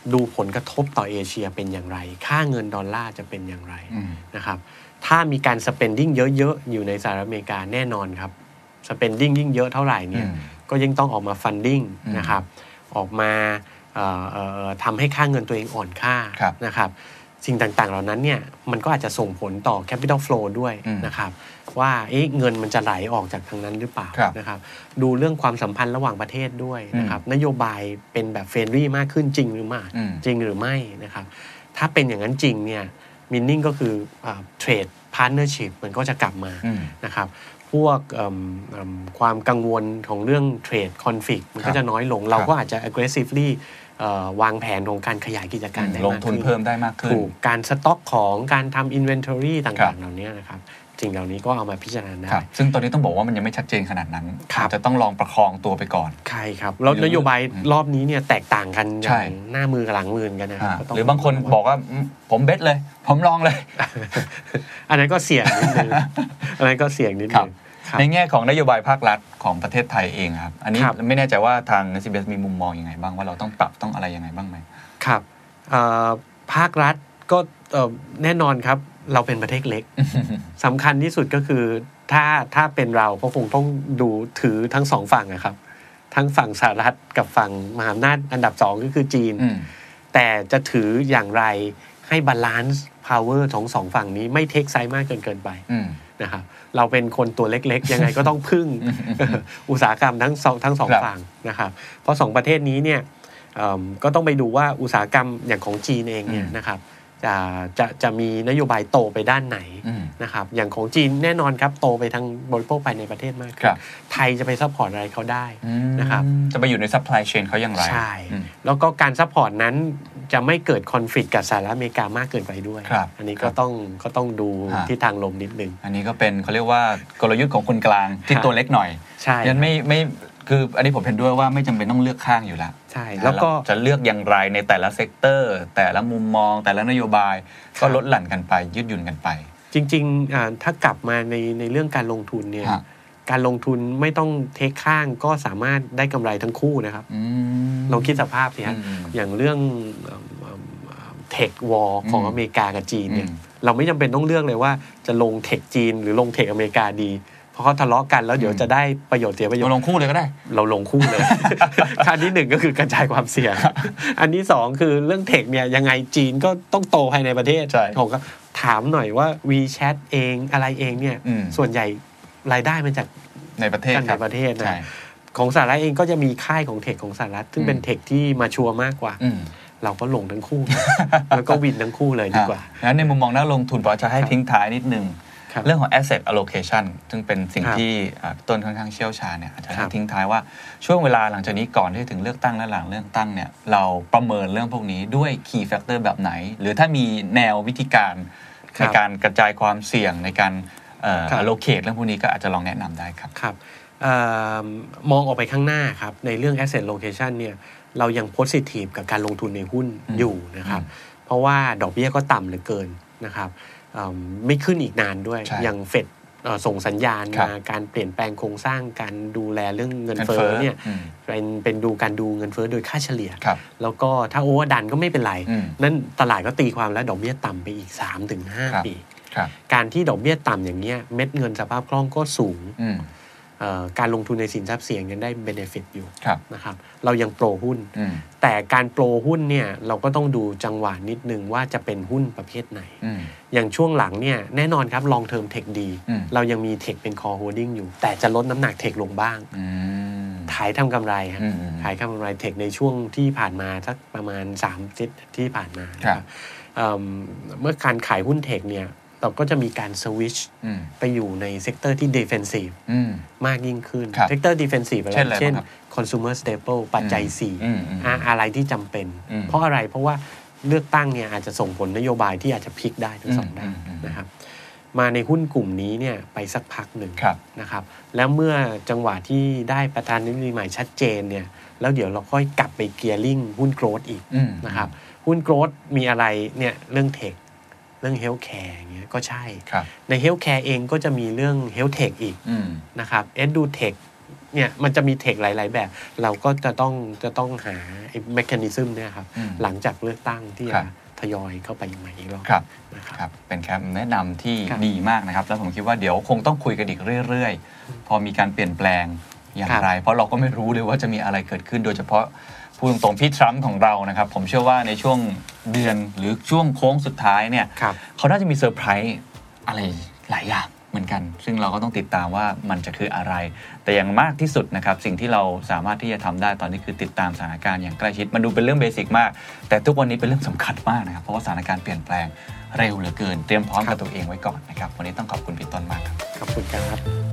ดูผลกระทบต่อเอเชียเป็นอย่างไรค่าเงินดอลลาร์จะเป็นอย่างไรนะครับถ้ามีการ spending เยอะๆอยู่ในสหรัฐอเมริกาแน่นอนครับ spending ยิ่งเยอะเท่าไหร่เนี่ยก็ยิ่งต้องออกมา funding นะครับออกมาทำให้ค่าเงินตัวเองอ่อนค่านะครับสิ่งต่างๆเหล่านั้นเนี่ยมันก็อาจจะส่งผลต่อ capital flow ด้วยนะครับว่าเงินมันจะไหลออกจากทางนั้นหรือเปล่านะครับดูเรื่องความสัมพันธ์ระหว่างประเทศด้วยนะครับนโยบายเป็นแบบเฟรนลี่มากขึ้นจริงหรือไม่จริงหรือไม่นะครับถ้าเป็นอย่างนั้นจริงเนี่ยมินนิ่งก็คือเทรดพาร์ทเนอร์ชิพมันก็จะกลับมานะครับพวกความกังวลของเรื่องเทรดคอนฟลิกต์มันก็จะน้อยลงเราก็อาจจะ aggressivelyวางแผนของการขยายกิจการได้มากขึ้นลงทุนเพิ่มได้มากขึ้นถูกการสต็อกของการทำ inventory ต่างๆเหล่านี้นะครับสิ่งเหล่านี้ก็เอามาพิจารณาได้ซึ่งตอนนี้ต้องบอกว่ามันยังไม่ชัดเจนขนาดนั้นจะต้องลองประคองตัวไปก่อนใช่ครับแล้วนโยบายรอบนี้เนี่ยแตกต่างกันอย่างหน้ามือกับหลังมือกันนะครับหรือบางคนบอกว่าผมเบ็ดเลยผมลองเลยอันนั้นก็เสี่ยงนิดนึงอันนั้นก็เสี่ยงนิดนึงในแง่ของนโยบายภาครัฐของประเทศไทยเองครับอันนี้ไม่แน่ใจว่าทาง ซี บี เอส มีมุมมองยังไงบ้างว่าเราต้องปรับต้องอะไรยังไงบ้างไหมครับภาครัฐก็แน่นอนครับเราเป็นประเทศเล็ก สำคัญที่สุดก็คือถ้าถ้าเป็นเราก็คงต้องดูถือทั้งสองฝั่งนะครับทั้งฝั่งสหรัฐกับฝั่งมหาอำนาจอันดับสองก็คือจีนแต่จะถืออย่างไรให้บาลานซ์พาวเวอร์ของสองฝั่งนี้ไม่เทคไซส์มากเกินเกินไปนะครับเราเป็นคนตัวเล็กๆยังไงก็ต้องพึ่ง อุตสาหกรรมทั้งสองทั้งสองฝั่งนะครับเพราะสองประเทศนี้เนี่ยก็ต้องไปดูว่าอุตสาหกรรมอย่างของจีนเองเนี่ยนะครับจะจะจะมีนโยบายโตไปด้านไหนนะครับอย่างของจีนแน่นอนครับโตไปทางบริโภคภายในประเทศมากขึ้นไทยจะไปซัพพอร์ตอะไรเขาได้นะครับจะไปอยู่ในซัพพลายเชนเขาอย่างไรใช่แล้วก็การซัพพอร์ตนั้นจะไม่เกิดคอนฟลิกต์กับสหรัฐอเมริกามากเกินไปด้วยอันนี้ก็ต้องก็ต้องดูที่ทางลมนิดนึงอันนี้ก็เป็นเขาเรียกว่ากลยุทธ์ของคนกลางที่ตัวเล็กหน่อยใช่ยันไม่ไม่คืออันนี้ผมเห็นด้วยว่าไม่จำเป็นต้องเลือกข้างอยู่แล้วใช่แล้วก็จะเลือกอย่างไรในแต่ละเซกเตอร์แต่ละมุมมองแต่ละนโยบายก็ลดหลั่นกันไปยืดหยุ่นกันไปจริงๆถ้ากลับมาในในเรื่องการลงทุนเนี่ยการลงทุนไม่ต้องเทคข้างก็สามารถได้กำไรทั้งคู่นะครับลองคิดสภาพสิฮะอย่างเรื่องเทควอร์ของอเมริกากับจีนเนี่ยเราไม่จำเป็นต้องเลือกเลยว่าจะลงเทคจีนหรือลงเทคอเมริกาดีเพราะเขาทะเลาะกันแล้วเดี๋ยวจะได้ประโยชน์เสียประโยชน์เราลงคู่เลยก็ได้เราลงคู่เลย ขั้นที่หนึ่งก็คือกระจายความเสี่ยงอันที่สองคือเรื่องเทคเนี่ยยังไงจีนก็ต้องโตภายในประเทศผมก็ถามหน่อยว่า WeChat เองอะไรเองเนี่ยส่วนใหญ่รายได้มันจากในประเทศในประเทศนะของสหรัฐเองก็จะมีค่ายของเทคของสหรัฐซึ่งเป็นเทคที่มาชัวร์มากกว่าเราก็ลงทั้งคู่แล้วก็วินทั้งคู่เลยดีกว่างั้นในมุมมองนักลงทุนผมจะให้ทิ้งท้ายนิดนึงเรื่องของ asset allocation ซึ่งเป็นสิ่งที่ต้นค่อนข้างเชี่ยวชาญเนี่ยอาจจะทิ้งท้ายว่าช่วงเวลาหลังจากนี้ก่อนที่ถึงเลือกตั้งและหลังเลือกตั้งเนี่ยเราประเมินเรื่องพวกนี้ด้วย key factor แบบไหนหรือถ้ามีแนววิธีการในการกระจายความเสี่ยงในการ allocate เรื่องพวกนี้ก็อาจจะลองแนะนำได้ครับครับมองออกไปข้างหน้าครับในเรื่อง asset allocation เนี่ยเรายัง positive กับการลงทุนในหุ้นอยู่นะครับเพราะว่าดอกเบี้ยก็ต่ำเหลือเกินนะครับไม่ขึ้นอีกนานด้วยอย่างเฟดส่งสัญญาณมาการเปลี่ยนแปลงโครงสร้างการดูแลเรื่องเงินเฟ้อเนี่ยเป็นเป็นดูการดูเงินเฟ้อโดยค่าเฉลี่ยแล้วก็ถ้าโอเวอร์ดันก็ไม่เป็นไรนั่นตลาดก็ตีความแล้วดอกเบี้ยต่ำไปอีก สามถึงห้า ปีการที่ดอกเบี้ยต่ำอย่างเงี้ยเม็ดเงินสภาพคล่องก็สูงการลงทุนในสินทรัพย์เสี่ยงยังได้เบเนฟิตอยู่นะครับเรายังโปรหุ้นแต่การโปรหุ้นเนี่ยเราก็ต้องดูจังหวะนิดนึงว่าจะเป็นหุ้นประเภทไหนอย่างช่วงหลังเนี่ยแน่นอนครับลองเทอมเทคดีเรายังมีเทคเป็นคอโฮลดิ้งอยู่แต่จะลดน้ำหนักเทคลงบ้างขายทำกำไรฮะขายทำกำไรเทคในช่วงที่ผ่านมาสักประมาณสามอาทิตย์ที่ผ่านมาเมื่อการขายหุ้นเทคเนี่ยเราก็จะมีการสวิชไปอยู่ในเซกเตอร์ที่ defensive มากยิ่งขึ้นเซกเตอร์ defensive อะไรเช่น consumer staple ปัจจัยสี่อะไรที่จำเป็นเพราะอะไรเพราะว่าเลือกตั้งเนี่ยอาจจะส่งผลนโยบายที่อาจจะพลิกได้ทั้งสองด้านนะครับมาในหุ้นกลุ่มนี้เนี่ยไปสักพักหนึ่งนะครับแล้วเมื่อจังหวะที่ได้ประธานาธิบดีใหม่ชัดเจนเนี่ยแล้วเดี๋ยวเราค่อยกลับไปเกียร์ลิงหุ้นโกรทอีกนะครับหุ้นโกรทมีอะไรเนี่ยเรื่องเทคเรื่องเฮลท์แคร์อย่างเงี้ยก็ใช่ในเฮลท์แคร์เองก็จะมีเรื่องเฮลท์เทคอีกนะครับ EduTech เนี่ยมันจะมีเทคหลายๆแบบเราก็จะต้องจะต้องหาไอ้เมคานิซึมเนี่ยครับหลังจากเลือกตั้งที่จะทยอยเข้าไปใหม่อีกรอบครับครับเป็นคำแนะนำที่ดีมากนะครับแล้วผมคิดว่าเดี๋ยวคงต้องคุยกันอีกเรื่อยๆพอมีการเปลี่ยนแปลงอย่างไรเพราะเราก็ไม่รู้เลยว่าจะมีอะไรเกิดขึ้นโดยเฉพาะพูดตรงๆพี่ทรัมป์ของเรานะครับผมเชื่อว่าในช่วงเดือนหรือช่วงโค้งสุดท้ายเนี่ยเขาน่าจะมีเซอร์ไพรส์อะไรหลายอย่างเหมือนกันซึ่งเราก็ต้องติดตามว่ามันจะคืออะไรแต่อย่างมากที่สุดนะครับสิ่งที่เราสามารถที่จะทำได้ตอนนี้คือติดตามสถานการณ์อย่างใกล้ชิดมันดูเป็นเรื่องเบสิกมากแต่ทุกวันนี้เป็นเรื่องสำคัญมากนะครับเพราะว่าสถานการณ์เปลี่ยนแปลงเร็วเหลือเกินเตรียมพร้อมกับตัวเองไว้ก่อนนะครับวันนี้ต้องขอบคุณพี่ต้นมากครับขอบคุณครับ